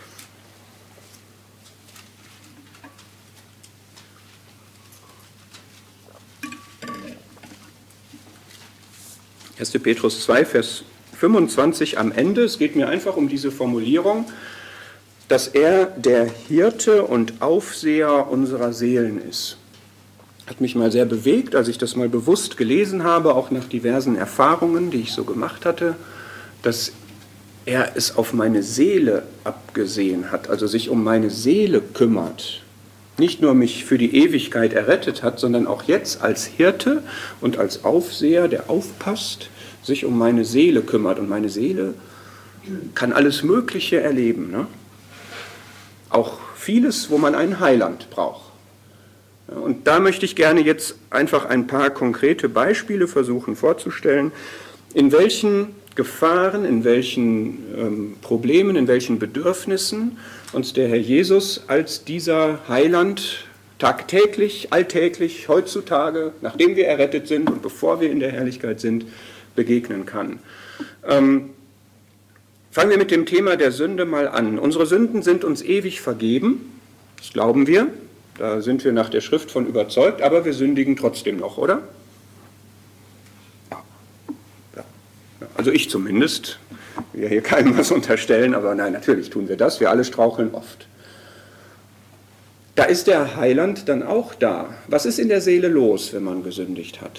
erster Petrus zwei, Vers fünfundzwanzig am Ende. Es geht mir einfach um diese Formulierung, dass er der Hirte und Aufseher unserer Seelen ist. Hat mich mal sehr bewegt, als ich das mal bewusst gelesen habe, auch nach diversen Erfahrungen, die ich so gemacht hatte, dass er es auf meine Seele abgesehen hat, also sich um meine Seele kümmert. Nicht nur mich für die Ewigkeit errettet hat, sondern auch jetzt als Hirte und als Aufseher, der aufpasst, sich um meine Seele kümmert. Und meine Seele kann alles Mögliche erleben, ne? Auch vieles, wo man einen Heiland braucht. Und da möchte ich gerne jetzt einfach ein paar konkrete Beispiele versuchen vorzustellen, in welchen Gefahren, in welchen ähm, Problemen, in welchen Bedürfnissen uns der Herr Jesus als dieser Heiland tagtäglich, alltäglich, heutzutage, nachdem wir errettet sind und bevor wir in der Herrlichkeit sind, begegnen kann. Ähm, fangen wir mit dem Thema der Sünde mal an. Unsere Sünden sind uns ewig vergeben, das glauben wir, da sind wir nach der Schrift von überzeugt, aber wir sündigen trotzdem noch, oder? Ja. Ja. Also ich zumindest, ich will hier keinem was unterstellen, aber nein, natürlich tun wir das, wir alle straucheln oft. Da ist der Heiland dann auch da. Was ist in der Seele los, wenn man gesündigt hat?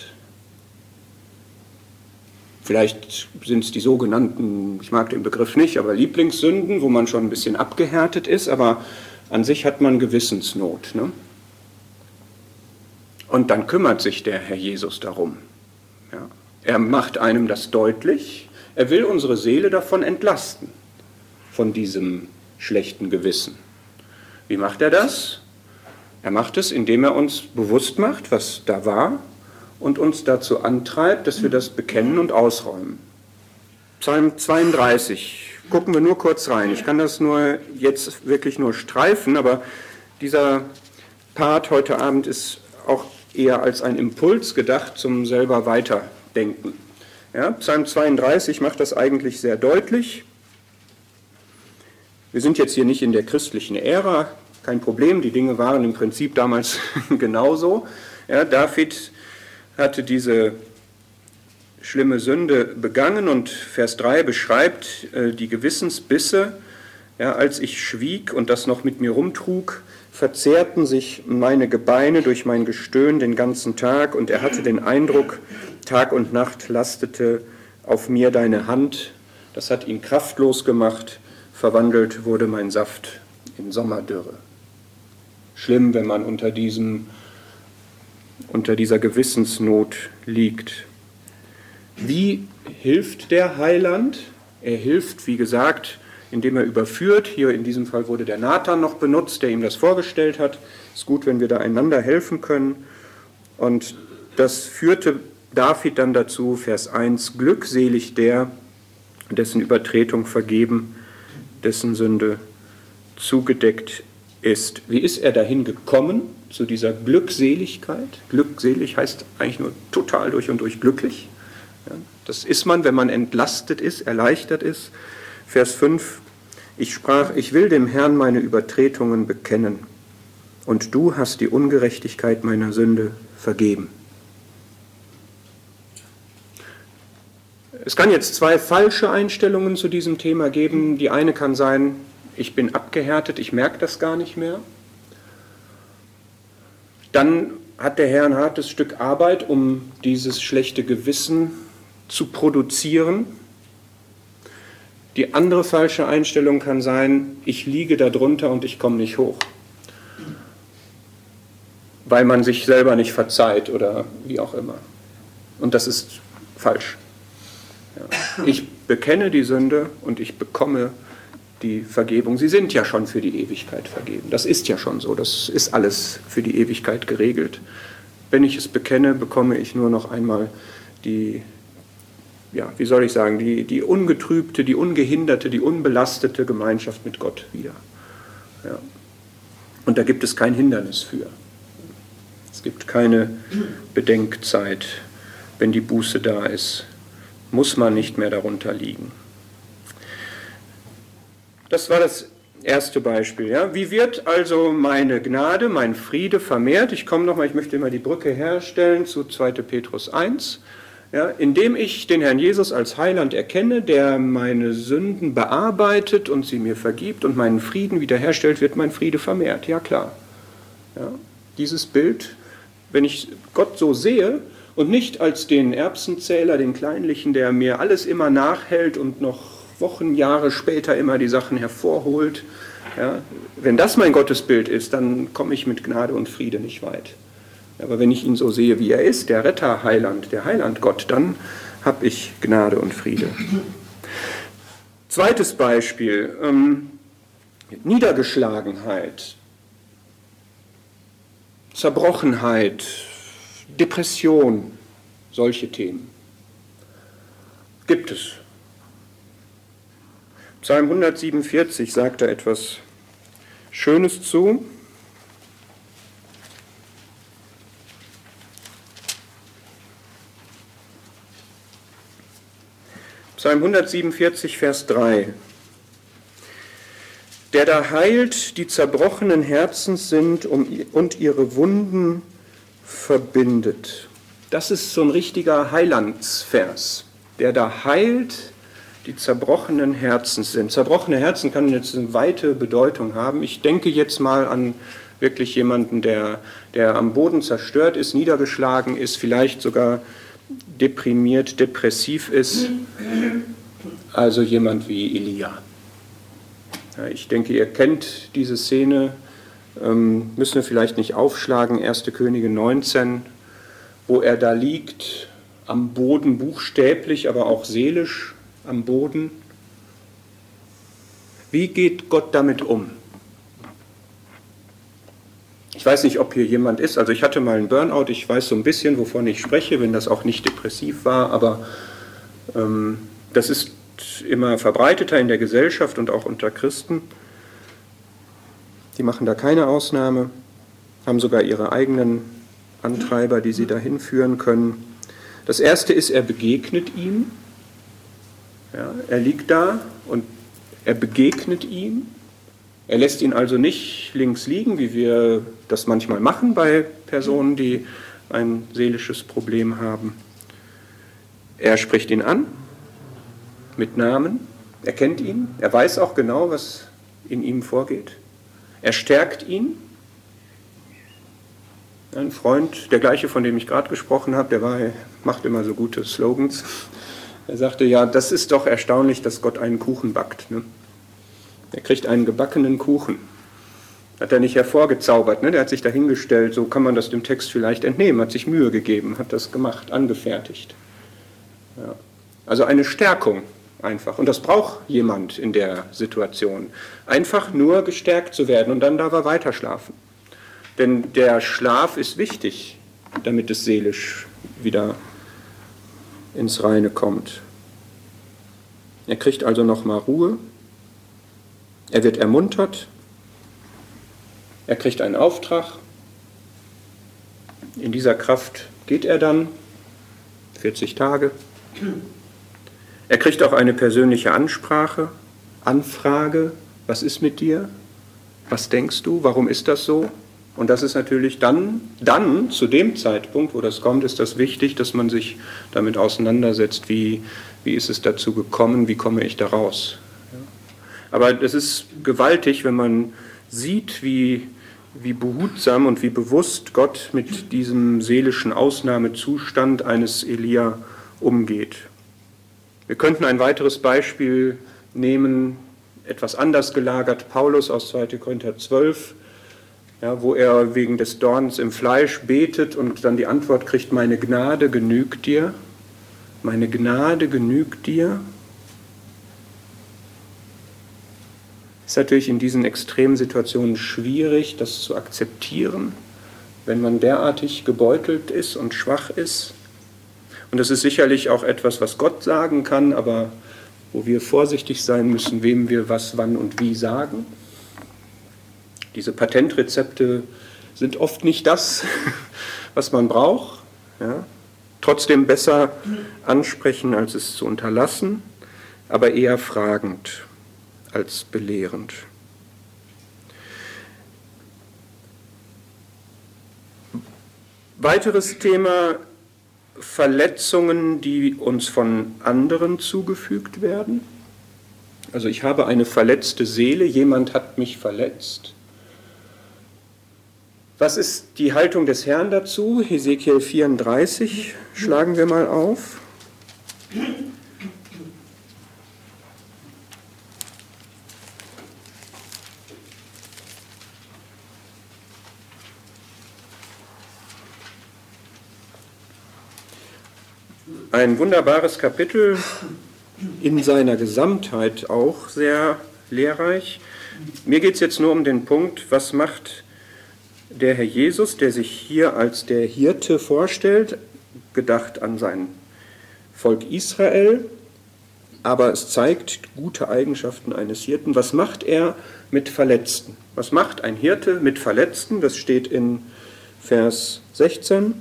Vielleicht sind es die sogenannten, ich mag den Begriff nicht, aber Lieblingssünden, wo man schon ein bisschen abgehärtet ist, aber an sich hat man Gewissensnot. Ne? Und dann kümmert sich der Herr Jesus darum. Ja? Er macht einem das deutlich. Er will unsere Seele davon entlasten, von diesem schlechten Gewissen. Wie macht er das? Er macht es, indem er uns bewusst macht, was da war und uns dazu antreibt, dass wir das bekennen und ausräumen. Psalm zweiunddreißig, gucken wir nur kurz rein. Ich kann das nur jetzt wirklich nur streifen, aber dieser Part heute Abend ist auch eher als ein Impuls gedacht zum selber Weiterdenken. Ja, Psalm zweiunddreißig macht das eigentlich sehr deutlich. Wir sind jetzt hier nicht in der christlichen Ära, kein Problem, die Dinge waren im Prinzip damals genauso. Ja, David hatte diese schlimme Sünde begangen und Vers drei beschreibt äh, die Gewissensbisse. Ja, als ich schwieg und das noch mit mir rumtrug, verzehrten sich meine Gebeine durch mein Gestöhn den ganzen Tag und er hatte den Eindruck, Tag und Nacht lastete auf mir deine Hand. Das hat ihn kraftlos gemacht, verwandelt wurde mein Saft in Sommerdürre. Schlimm, wenn man unter, diesem, unter dieser Gewissensnot liegt. Wie hilft der Heiland? Er hilft, wie gesagt, indem er überführt. Hier in diesem Fall wurde der Nathan noch benutzt, der ihm das vorgestellt hat. Es ist gut, wenn wir da einander helfen können. Und das führte David dann dazu, Vers eins, glückselig der, dessen Übertretung vergeben, dessen Sünde zugedeckt ist. Wie ist er dahin gekommen, zu dieser Glückseligkeit? Glückselig heißt eigentlich nur total durch und durch glücklich. Ja, das ist man, wenn man entlastet ist, erleichtert ist. Vers fünf, ich sprach, ich will dem Herrn meine Übertretungen bekennen und du hast die Ungerechtigkeit meiner Sünde vergeben. Es kann jetzt zwei falsche Einstellungen zu diesem Thema geben. Die eine kann sein, ich bin abgehärtet, ich merke das gar nicht mehr. Dann hat der Herr ein hartes Stück Arbeit, um dieses schlechte Gewissen zu produzieren. Die andere falsche Einstellung kann sein, ich liege darunter und ich komme nicht hoch, weil man sich selber nicht verzeiht oder wie auch immer. Und das ist falsch. Ja. Ich bekenne die Sünde und ich bekomme die Vergebung. Sie sind ja schon für die Ewigkeit vergeben. Das ist ja schon so. Das ist alles für die Ewigkeit geregelt. Wenn ich es bekenne, bekomme ich nur noch einmal die, ja, wie soll ich sagen, die, die ungetrübte, die ungehinderte, die unbelastete Gemeinschaft mit Gott wieder. Ja. Und da gibt es kein Hindernis für. Es gibt keine Bedenkzeit. Wenn die Buße da ist, muss man nicht mehr darunter liegen. Das war das erste Beispiel. Ja. Wie wird also meine Gnade, mein Friede vermehrt? Ich komme nochmal, ich möchte immer die Brücke herstellen zu zweiter Petrus eins. Ja, indem ich den Herrn Jesus als Heiland erkenne, der meine Sünden bearbeitet und sie mir vergibt und meinen Frieden wiederherstellt, wird mein Friede vermehrt. Ja, klar. Ja, dieses Bild, wenn ich Gott so sehe und nicht als den Erbsenzähler, den Kleinlichen, der mir alles immer nachhält und noch Wochen, Jahre später immer die Sachen hervorholt. Ja, wenn das mein Gottesbild ist, dann komme ich mit Gnade und Friede nicht weit. Aber wenn ich ihn so sehe, wie er ist, der Retter, Heiland, der Heiland Gott, dann habe ich Gnade und Friede. Zweites Beispiel, ähm, Niedergeschlagenheit, Zerbrochenheit, Depression, solche Themen. Gibt es. Psalm hundertsiebenundvierzig sagt da etwas Schönes zu. Psalm hundertsiebenundvierzig, Vers drei. Der da heilt, die zerbrochenen Herzens sind und ihre Wunden verbindet. Das ist so ein richtiger Heilandsvers. Der da heilt, die zerbrochenen Herzens sind. Zerbrochene Herzen kann jetzt eine weite Bedeutung haben. Ich denke jetzt mal an wirklich jemanden, der, der am Boden zerstört ist, niedergeschlagen ist, vielleicht sogar deprimiert, depressiv ist. Also jemand wie Elia. Ja, ich denke, ihr kennt diese Szene, ähm, müssen wir vielleicht nicht aufschlagen, erste Könige neunzehn, wo er da liegt, am Boden buchstäblich, aber auch seelisch am Boden. Wie geht Gott damit um? Ich weiß nicht, ob hier jemand ist, also ich hatte mal einen Burnout, ich weiß so ein bisschen, wovon ich spreche, wenn das auch nicht depressiv war, aber ähm, das ist immer verbreiteter in der Gesellschaft und auch unter Christen. Die machen da keine Ausnahme, haben sogar ihre eigenen Antreiber, die sie dahin führen können. Das erste ist, er begegnet ihm. Ja, er liegt da und er begegnet ihm. Er lässt ihn also nicht links liegen, wie wir das manchmal machen bei Personen, die ein seelisches Problem haben. Er spricht ihn an mit Namen, er kennt ihn, er weiß auch genau, was in ihm vorgeht. Er stärkt ihn. Ein Freund, der gleiche, von dem ich gerade gesprochen habe, der war, macht immer so gute Slogans. Er sagte, ja, das ist doch erstaunlich, dass Gott einen Kuchen backt. Ne? Er kriegt einen gebackenen Kuchen. Hat er nicht hervorgezaubert, ne? Der hat sich dahingestellt, so kann man das dem Text vielleicht entnehmen, hat sich Mühe gegeben, hat das gemacht, angefertigt. Ja. Also eine Stärkung einfach. Und das braucht jemand in der Situation. Einfach nur gestärkt zu werden und dann darf er weiter schlafen. Denn der Schlaf ist wichtig, damit es seelisch wieder ins Reine kommt. Er kriegt also nochmal Ruhe. Er wird ermuntert. Er kriegt einen Auftrag. In dieser Kraft geht er dann vierzig Tage. Er kriegt auch eine persönliche Ansprache, Anfrage. Was ist mit dir? Was denkst du? Warum ist das so? Und das ist natürlich dann, dann, zu dem Zeitpunkt, wo das kommt, ist das wichtig, dass man sich damit auseinandersetzt, wie, wie ist es dazu gekommen, wie komme ich da raus. Ja. Aber es ist gewaltig, wenn man sieht, wie, wie behutsam und wie bewusst Gott mit diesem seelischen Ausnahmezustand eines Elia umgeht. Wir könnten ein weiteres Beispiel nehmen, etwas anders gelagert, Paulus aus zweiter Korinther zwölf, ja, wo er wegen des Dorns im Fleisch betet und dann die Antwort kriegt, meine Gnade genügt dir, meine Gnade genügt dir. Ist natürlich in diesen extremen Situationen schwierig, das zu akzeptieren, wenn man derartig gebeutelt ist und schwach ist. Und das ist sicherlich auch etwas, was Gott sagen kann, aber wo wir vorsichtig sein müssen, wem wir was, wann und wie sagen. Diese Patentrezepte sind oft nicht das, was man braucht. Ja. Trotzdem besser ansprechen, als es zu unterlassen, aber eher fragend als belehrend. Weiteres Thema: Verletzungen, die uns von anderen zugefügt werden. Also ich habe eine verletzte Seele, jemand hat mich verletzt. Was ist die Haltung des Herrn dazu? Hesekiel vierunddreißig schlagen wir mal auf. Ein wunderbares Kapitel, in seiner Gesamtheit auch sehr lehrreich. Mir geht es jetzt nur um den Punkt, was macht der Herr Jesus, der sich hier als der Hirte vorstellt, gedacht an sein Volk Israel, aber es zeigt gute Eigenschaften eines Hirten. Was macht er mit Verletzten? Was macht ein Hirte mit Verletzten? Das steht in Vers sechzehn.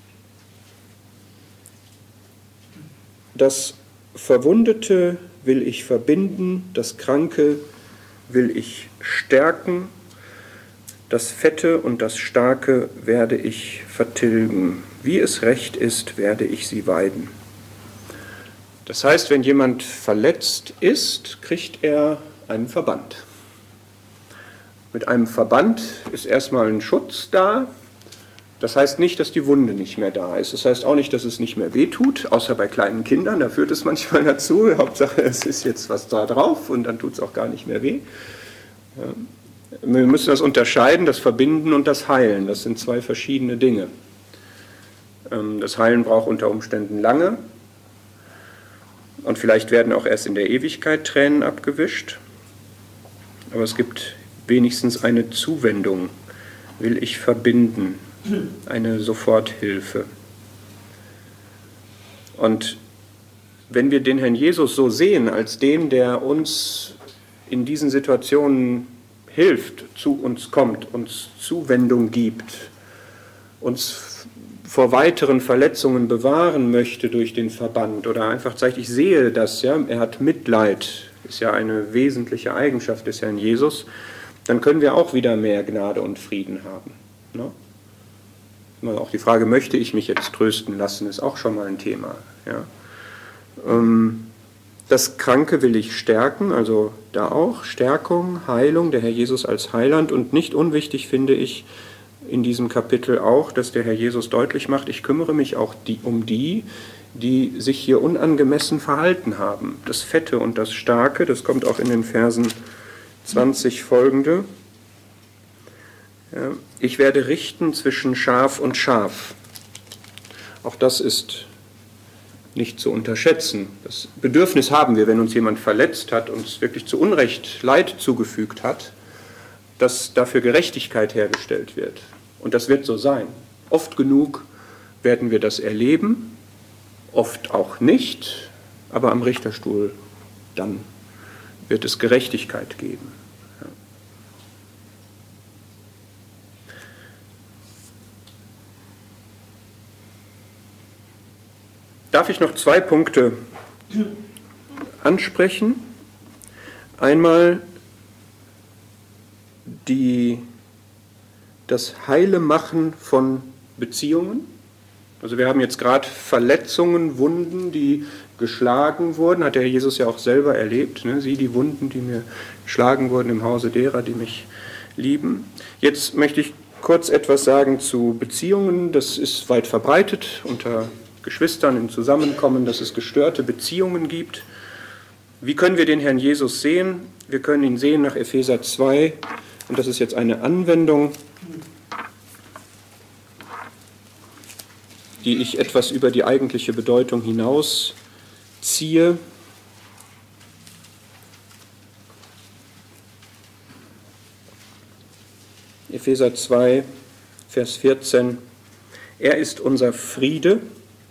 Das Verwundete will ich verbinden, das Kranke will ich stärken, das Fette und das Starke werde ich vertilgen. Wie es recht ist, werde ich sie weiden. Das heißt, wenn jemand verletzt ist, kriegt er einen Verband. Mit einem Verband ist erstmal ein Schutz da. Das heißt nicht, dass die Wunde nicht mehr da ist. Das heißt auch nicht, dass es nicht mehr wehtut, außer bei kleinen Kindern. Da führt es manchmal dazu. Hauptsache, es ist jetzt was da drauf und dann tut es auch gar nicht mehr weh. Ja. Wir müssen das unterscheiden, das Verbinden und das Heilen. Das sind zwei verschiedene Dinge. Das Heilen braucht unter Umständen lange. Und vielleicht werden auch erst in der Ewigkeit Tränen abgewischt. Aber es gibt wenigstens eine Zuwendung, will ich verbinden, eine Soforthilfe. Und wenn wir den Herrn Jesus so sehen, als den, der uns in diesen Situationen hilft, zu uns kommt, uns Zuwendung gibt, uns vor weiteren Verletzungen bewahren möchte durch den Verband oder einfach zeigt, ich sehe das, ja, er hat Mitleid, ist ja eine wesentliche Eigenschaft des Herrn Jesus, dann können wir auch wieder mehr Gnade und Frieden haben. Ne? Auch die Frage, möchte ich mich jetzt trösten lassen, ist auch schon mal ein Thema. Ja. Das Kranke will ich stärken, also da auch Stärkung, Heilung, der Herr Jesus als Heiland. Und nicht unwichtig finde ich in diesem Kapitel auch, dass der Herr Jesus deutlich macht, ich kümmere mich auch die, um die, die sich hier unangemessen verhalten haben. Das Fette und das Starke, das kommt auch in den Versen zwanzig folgende. Ja, ich werde richten zwischen Schaf und Schaf. Auch das ist nicht zu unterschätzen. Das Bedürfnis haben wir, wenn uns jemand verletzt hat, uns wirklich zu Unrecht Leid zugefügt hat, dass dafür Gerechtigkeit hergestellt wird. Und das wird so sein. Oft genug werden wir das erleben, oft auch nicht, aber am Richterstuhl dann wird es Gerechtigkeit geben. Ja. Darf ich noch zwei Punkte ansprechen? Einmal die, das heile Machen von Beziehungen. Also wir haben jetzt gerade Verletzungen, Wunden, die geschlagen wurden, hat der Herr Jesus ja auch selber erlebt. Ne? Sie, die Wunden, die mir geschlagen wurden im Hause derer, die mich lieben. Jetzt möchte ich kurz etwas sagen zu Beziehungen. Das ist weit verbreitet unter Geschwistern im Zusammenkommen, dass es gestörte Beziehungen gibt. Wie können wir den Herrn Jesus sehen? Wir können ihn sehen nach Epheser zwei, und das ist jetzt eine Anwendung, die ich etwas über die eigentliche Bedeutung hinaus ziehe. Epheser zwei, Vers vierzehn. Er ist unser Friede.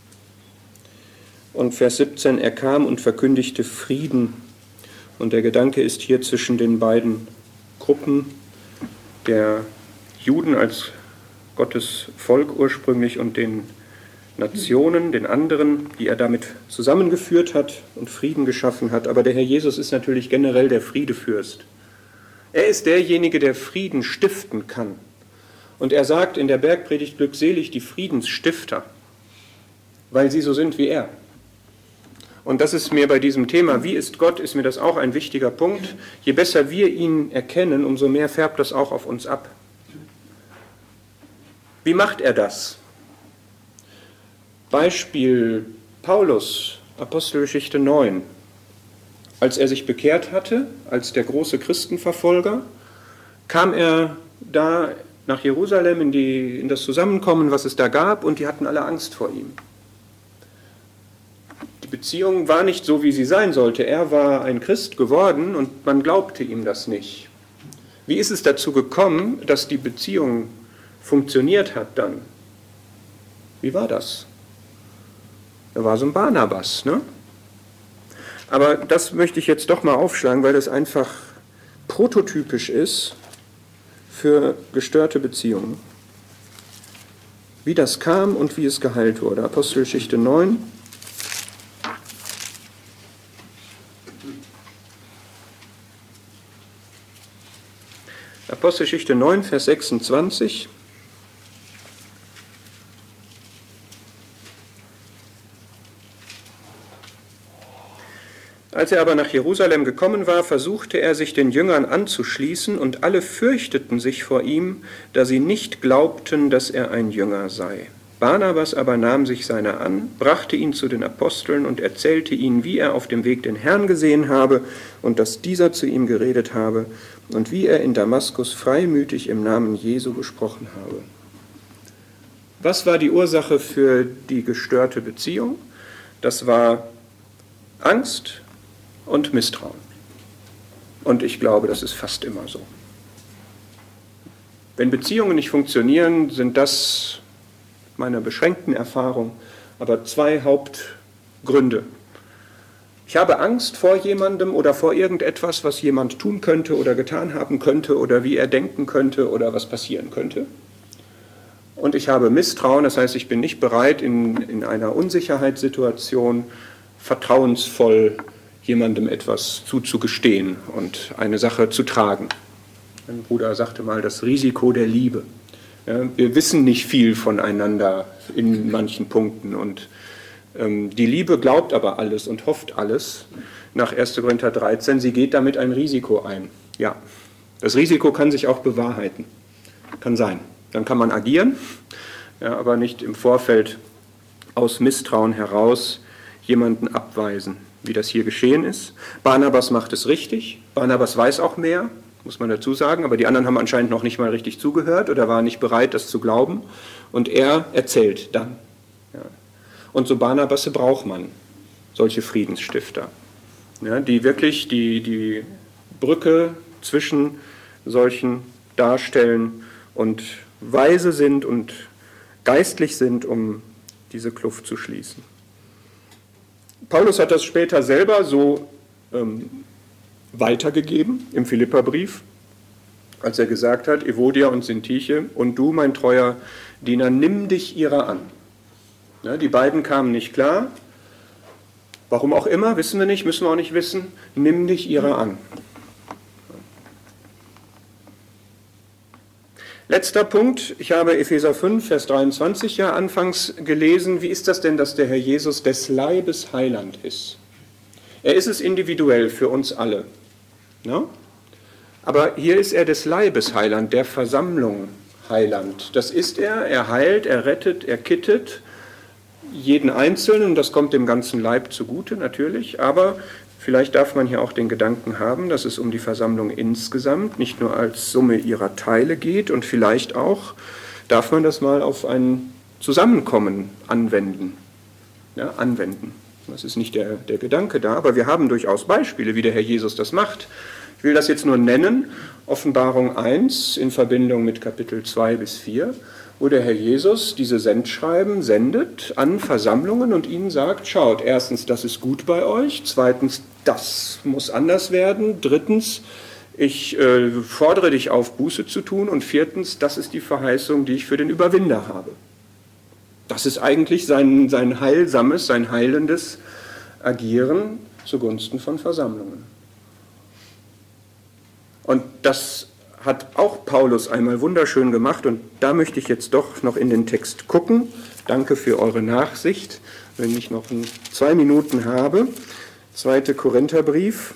Und Vers siebzehn, er kam und verkündigte Frieden. Und der Gedanke ist hier zwischen den beiden Gruppen der Juden als Gottes Volk ursprünglich und den Nationen, den anderen, die er damit zusammengeführt hat und Frieden geschaffen hat. Aber der Herr Jesus ist natürlich generell der Friedefürst. Er ist derjenige, der Frieden stiften kann. Und er sagt in der Bergpredigt, glückselig die Friedensstifter, weil sie so sind wie er. Und das ist mir bei diesem Thema, wie ist Gott, ist mir das auch ein wichtiger Punkt. Je besser wir ihn erkennen, umso mehr färbt das auch auf uns ab. Wie macht er das? Beispiel Paulus, Apostelgeschichte neun. Als er sich bekehrt hatte, als der große Christenverfolger, kam er da nach Jerusalem in, die, in das Zusammenkommen, was es da gab, und die hatten alle Angst vor ihm. Die Beziehung war nicht so, wie sie sein sollte. Er war ein Christ geworden und man glaubte ihm das nicht. Wie ist es dazu gekommen, dass die Beziehung funktioniert hat dann? Wie war das? Er war so ein Barnabas, ne? Aber das möchte ich jetzt doch mal aufschlagen, weil das einfach prototypisch ist für gestörte Beziehungen. Wie das kam und wie es geheilt wurde. Apostelgeschichte neun. Apostelgeschichte neun, Vers sechsundzwanzig. Als er aber nach Jerusalem gekommen war, versuchte er, sich den Jüngern anzuschließen, und alle fürchteten sich vor ihm, da sie nicht glaubten, dass er ein Jünger sei. Barnabas aber nahm sich seiner an, brachte ihn zu den Aposteln und erzählte ihnen, wie er auf dem Weg den Herrn gesehen habe und dass dieser zu ihm geredet habe und wie er in Damaskus freimütig im Namen Jesu gesprochen habe. Was war die Ursache für die gestörte Beziehung? Das war Angst und Misstrauen. Und ich glaube, das ist fast immer so. Wenn Beziehungen nicht funktionieren, sind das meiner beschränkten Erfahrung aber zwei Hauptgründe. Ich habe Angst vor jemandem oder vor irgendetwas, was jemand tun könnte oder getan haben könnte oder wie er denken könnte oder was passieren könnte. Und ich habe Misstrauen, das heißt, ich bin nicht bereit, in, in einer Unsicherheitssituation vertrauensvoll jemandem etwas zuzugestehen und eine Sache zu tragen. Mein Bruder sagte mal, das Risiko der Liebe. Ja, wir wissen nicht viel voneinander in manchen Punkten und ähm, die Liebe glaubt aber alles und hofft alles. Nach erster Korinther dreizehn, sie geht damit ein Risiko ein. Ja, das Risiko kann sich auch bewahrheiten. Kann sein. Dann kann man agieren, ja, aber nicht im Vorfeld aus Misstrauen heraus jemanden abweisen, wie das hier geschehen ist. Barnabas macht es richtig. Barnabas weiß auch mehr, muss man dazu sagen, aber die anderen haben anscheinend noch nicht mal richtig zugehört oder waren nicht bereit, das zu glauben. Und er erzählt dann. Ja. Und so Barnabasse braucht man, solche Friedensstifter, ja, die wirklich die, die Brücke zwischen solchen darstellen und weise sind und geistlich sind, um diese Kluft zu schließen. Paulus hat das später selber so ähm, weitergegeben im Philipperbrief, als er gesagt hat, Evodia und Syntyche, und du, mein treuer Diener, nimm dich ihrer an. Ja, die beiden kamen nicht klar. Warum auch immer, wissen wir nicht, müssen wir auch nicht wissen. Nimm dich ihrer an. Letzter Punkt, ich habe Epheser fünf, Vers dreiundzwanzig ja anfangs gelesen. Wie ist das denn, dass der Herr Jesus des Leibes Heiland ist? Er ist es individuell für uns alle. Ja? Aber hier ist er des Leibes Heiland, der Versammlung Heiland. Das ist er, er heilt, er rettet, er kittet jeden Einzelnen, und das kommt dem ganzen Leib zugute natürlich, aber vielleicht darf man hier auch den Gedanken haben, dass es um die Versammlung insgesamt, nicht nur als Summe ihrer Teile geht, und vielleicht auch darf man das mal auf ein Zusammenkommen anwenden. Ja, anwenden. Das ist nicht der, der Gedanke da, aber wir haben durchaus Beispiele, wie der Herr Jesus das macht. Ich will das jetzt nur nennen, Offenbarung eins in Verbindung mit Kapitel zwei bis vier, wo der Herr Jesus diese Sendschreiben sendet an Versammlungen und ihnen sagt, schaut, erstens, das ist gut bei euch, zweitens, das muss anders werden, drittens, ich äh, fordere dich auf, Buße zu tun, und viertens, das ist die Verheißung, die ich für den Überwinder habe. Das ist eigentlich sein, sein heilsames, sein heilendes Agieren zugunsten von Versammlungen. Und das hat auch Paulus einmal wunderschön gemacht, und da möchte ich jetzt doch noch in den Text gucken. Danke für eure Nachsicht, wenn ich noch zwei Minuten habe. Zweiter Korintherbrief.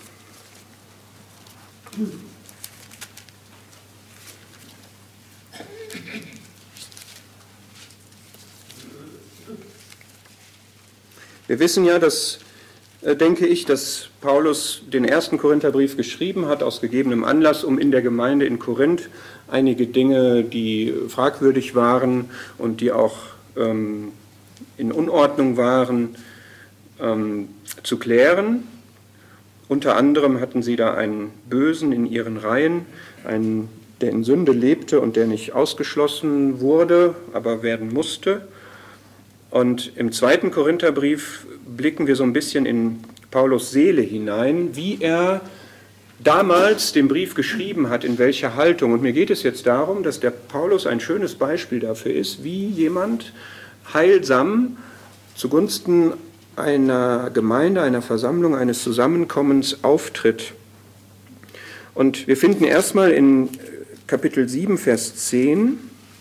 Wir wissen ja, dass, äh, denke ich, dass Paulus den ersten Korintherbrief geschrieben hat, aus gegebenem Anlass, um in der Gemeinde in Korinth einige Dinge, die fragwürdig waren und die auch ähm, in Unordnung waren, ähm, zu klären. Unter anderem hatten sie da einen Bösen in ihren Reihen, einen, der in Sünde lebte und der nicht ausgeschlossen wurde, aber werden musste. Und im zweiten Korintherbrief blicken wir so ein bisschen in Paulus Seele hinein, wie er damals den Brief geschrieben hat, in welcher Haltung. Und mir geht es jetzt darum, dass der Paulus ein schönes Beispiel dafür ist, wie jemand heilsam zugunsten einer Gemeinde, einer Versammlung, eines Zusammenkommens auftritt. Und wir finden erstmal in Kapitel sieben, Vers zehn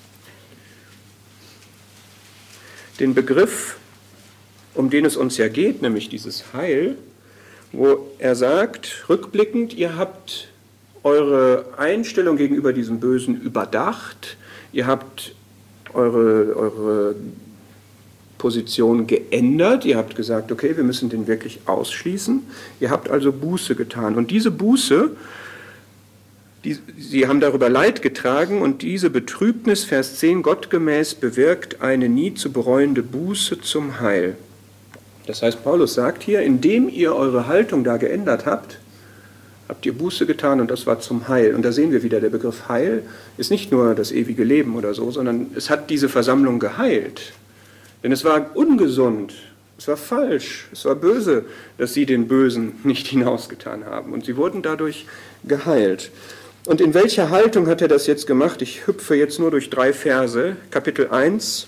den Begriff, um den es uns ja geht, nämlich dieses Heil, wo er sagt, rückblickend, ihr habt eure Einstellung gegenüber diesem Bösen überdacht, ihr habt eure, eure Position geändert, ihr habt gesagt, okay, wir müssen den wirklich ausschließen, ihr habt also Buße getan. Und diese Buße, die, sie haben darüber Leid getragen und diese Betrübnis, Vers zehn, gottgemäß bewirkt eine nie zu bereuende Buße zum Heil. Das heißt, Paulus sagt hier, indem ihr eure Haltung da geändert habt, habt ihr Buße getan und das war zum Heil. Und da sehen wir wieder, der Begriff Heil ist nicht nur das ewige Leben oder so, sondern es hat diese Versammlung geheilt. Denn es war ungesund, es war falsch, es war böse, dass sie den Bösen nicht hinausgetan haben. Und sie wurden dadurch geheilt. Und in welcher Haltung hat er das jetzt gemacht? Ich hüpfe jetzt nur durch drei Verse. Kapitel eins,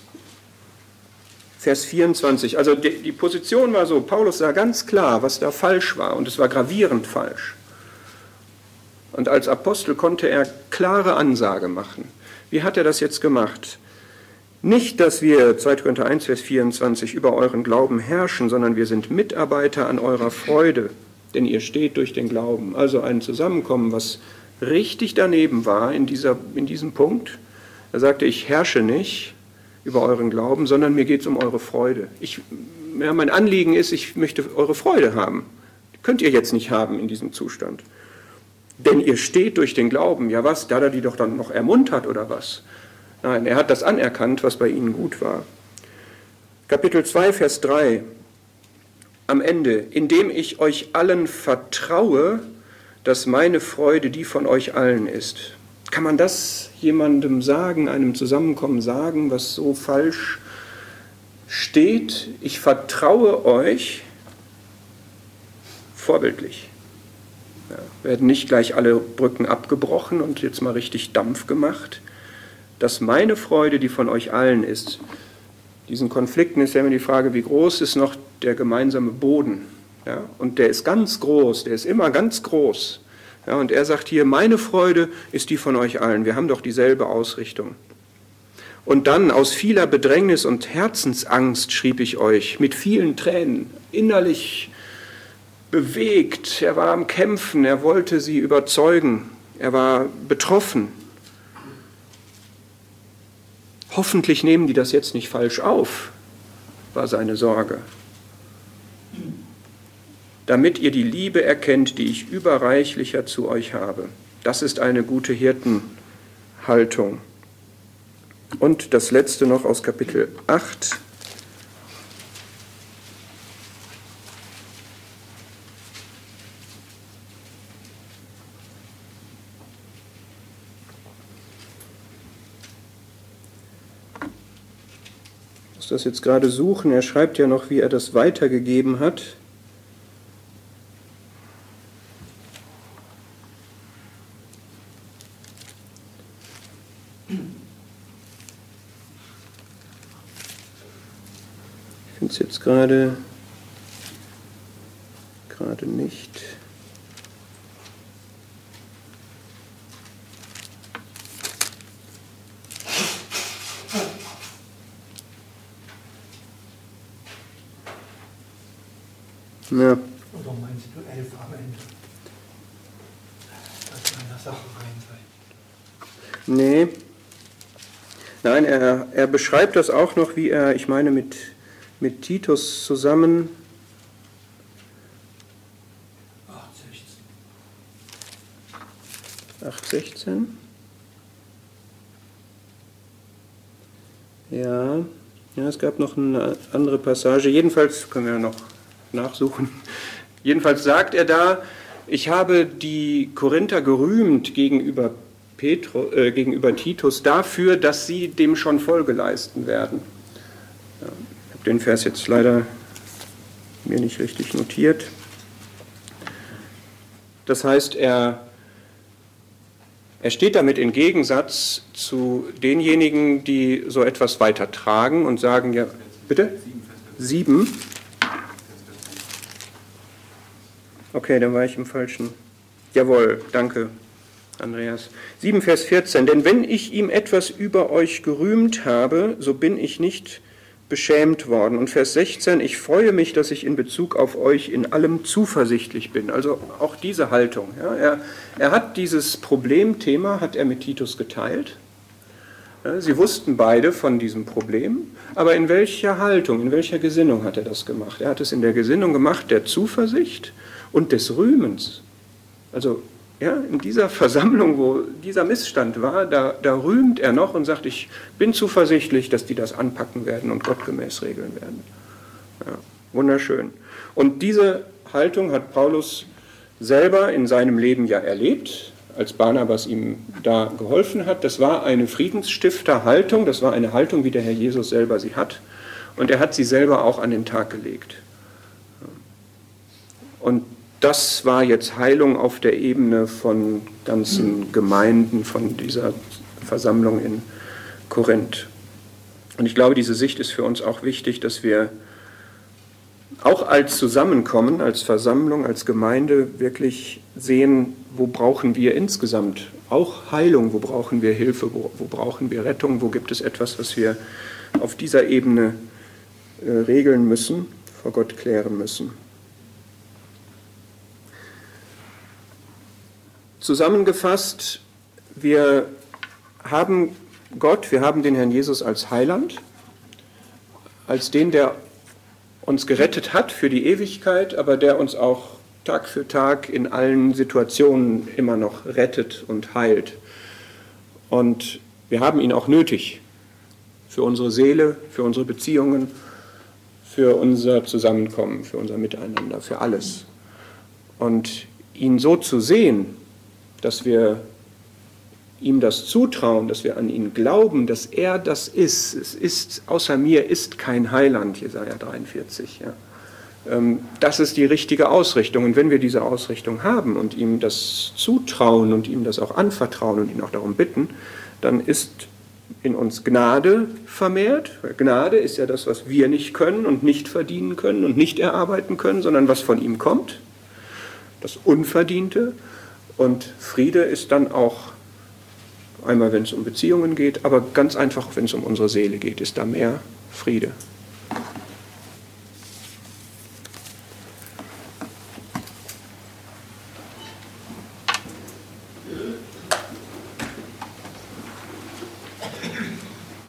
Vers vierundzwanzig. Also die, die Position war so, Paulus sah ganz klar, was da falsch war. Und es war gravierend falsch. Und als Apostel konnte er klare Ansage machen. Wie hat er das jetzt gemacht? Nicht, dass wir, zweiter Korinther eins, Vers vierundzwanzig, über euren Glauben herrschen, sondern wir sind Mitarbeiter an eurer Freude, denn ihr steht durch den Glauben. Also ein Zusammenkommen, was richtig daneben war in, dieser, in diesem Punkt. Er sagte, ich herrsche nicht über euren Glauben, sondern mir geht es um eure Freude. Ich, ja, mein Anliegen ist, ich möchte eure Freude haben. Die könnt ihr jetzt nicht haben in diesem Zustand. Denn ihr steht durch den Glauben. Ja was, da hat er die doch dann noch ermuntert oder was? Nein, er hat das anerkannt, was bei ihnen gut war. Kapitel zwei, Vers drei. Am Ende, indem ich euch allen vertraue, dass meine Freude die von euch allen ist. Kann man das jemandem sagen, einem Zusammenkommen sagen, was so falsch steht? Ich vertraue euch, vorbildlich. Ja, werden nicht gleich alle Brücken abgebrochen und jetzt mal richtig Dampf gemacht. Dass meine Freude die von euch allen ist. Diesen Konflikten ist ja immer die Frage, wie groß ist noch der gemeinsame Boden? Ja, und der ist ganz groß, der ist immer ganz groß. Ja, und er sagt hier, meine Freude ist die von euch allen. Wir haben doch dieselbe Ausrichtung. Und dann aus vieler Bedrängnis und Herzensangst schrieb ich euch, mit vielen Tränen, innerlich bewegt. Er war am Kämpfen, er wollte sie überzeugen, er war betroffen. Hoffentlich nehmen die das jetzt nicht falsch auf, war seine Sorge. Damit ihr die Liebe erkennt, die ich überreichlicher zu euch habe. Das ist eine gute Hirtenhaltung. Und das letzte noch aus Kapitel acht. Ich muss das jetzt gerade suchen. Er schreibt ja noch, wie er das weitergegeben hat. Ich finde es jetzt gerade, gerade nicht. Ja. Oder meinst du elf am Ende? Dass man der Sache rein sei. Nee. Nein, er, er beschreibt das auch noch, wie er, ich meine, mit, mit Titus zusammen. acht sechzehn. Ja, ja, es gab noch eine andere Passage. Jedenfalls können wir noch nachsuchen. Jedenfalls sagt er da, ich habe die Korinther gerühmt gegenüber, Petru, äh, gegenüber Titus dafür, dass sie dem schon Folge leisten werden. Ja, ich habe den Vers jetzt leider mir nicht richtig notiert. Das heißt, er, er steht damit im Gegensatz zu denjenigen, die so etwas weitertragen und sagen, ja, bitte? Sieben. Okay, dann war ich im Falschen. Jawohl, danke, Andreas. sieben, Vers vierzehn. Denn wenn ich ihm etwas über euch gerühmt habe, so bin ich nicht beschämt worden. Und Vers sechzehn. Ich freue mich, dass ich in Bezug auf euch in allem zuversichtlich bin. Also auch diese Haltung. Ja, er, er hat dieses Problemthema, hat er mit Titus geteilt. Ja, sie wussten beide von diesem Problem, aber in welcher Haltung, in welcher Gesinnung hat er das gemacht? Er hat es in der Gesinnung gemacht der Zuversicht und des Rühmens. Also ja, in dieser Versammlung, wo dieser Missstand war, da, da rühmt er noch und sagt, ich bin zuversichtlich, dass die das anpacken werden und gottgemäß regeln werden. Ja, wunderschön. Und diese Haltung hat Paulus selber in seinem Leben ja erlebt, als Barnabas ihm da geholfen hat. Das war eine Friedensstifterhaltung, das war eine Haltung, wie der Herr Jesus selber sie hat. Und er hat sie selber auch an den Tag gelegt. Und das war jetzt Heilung auf der Ebene von ganzen Gemeinden, von dieser Versammlung in Korinth. Und ich glaube, diese Sicht ist für uns auch wichtig, dass wir auch als Zusammenkommen, als Versammlung, als Gemeinde wirklich sehen, wo brauchen wir insgesamt auch Heilung, wo brauchen wir Hilfe, wo, wo brauchen wir Rettung, wo gibt es etwas, was wir auf dieser Ebene äh, regeln müssen, vor Gott klären müssen. Zusammengefasst, wir haben Gott, wir haben den Herrn Jesus als Heiland, als den, der uns gerettet hat für die Ewigkeit, aber der uns auch Tag für Tag in allen Situationen immer noch rettet und heilt. Und wir haben ihn auch nötig für unsere Seele, für unsere Beziehungen, für unser Zusammenkommen, für unser Miteinander, für alles. Und ihn so zu sehen, dass wir ihm das zutrauen, dass wir an ihn glauben, dass er das ist. Es ist, außer mir ist kein Heiland, Jesaja dreiundvierzig. Ja. Das ist die richtige Ausrichtung. Und wenn wir diese Ausrichtung haben und ihm das zutrauen und ihm das auch anvertrauen und ihn auch darum bitten, dann ist in uns Gnade vermehrt. Gnade ist ja das, was wir nicht können und nicht verdienen können und nicht erarbeiten können, sondern was von ihm kommt, das Unverdiente. Und Friede ist dann auch, einmal wenn es um Beziehungen geht, aber ganz einfach, wenn es um unsere Seele geht, ist da mehr Friede.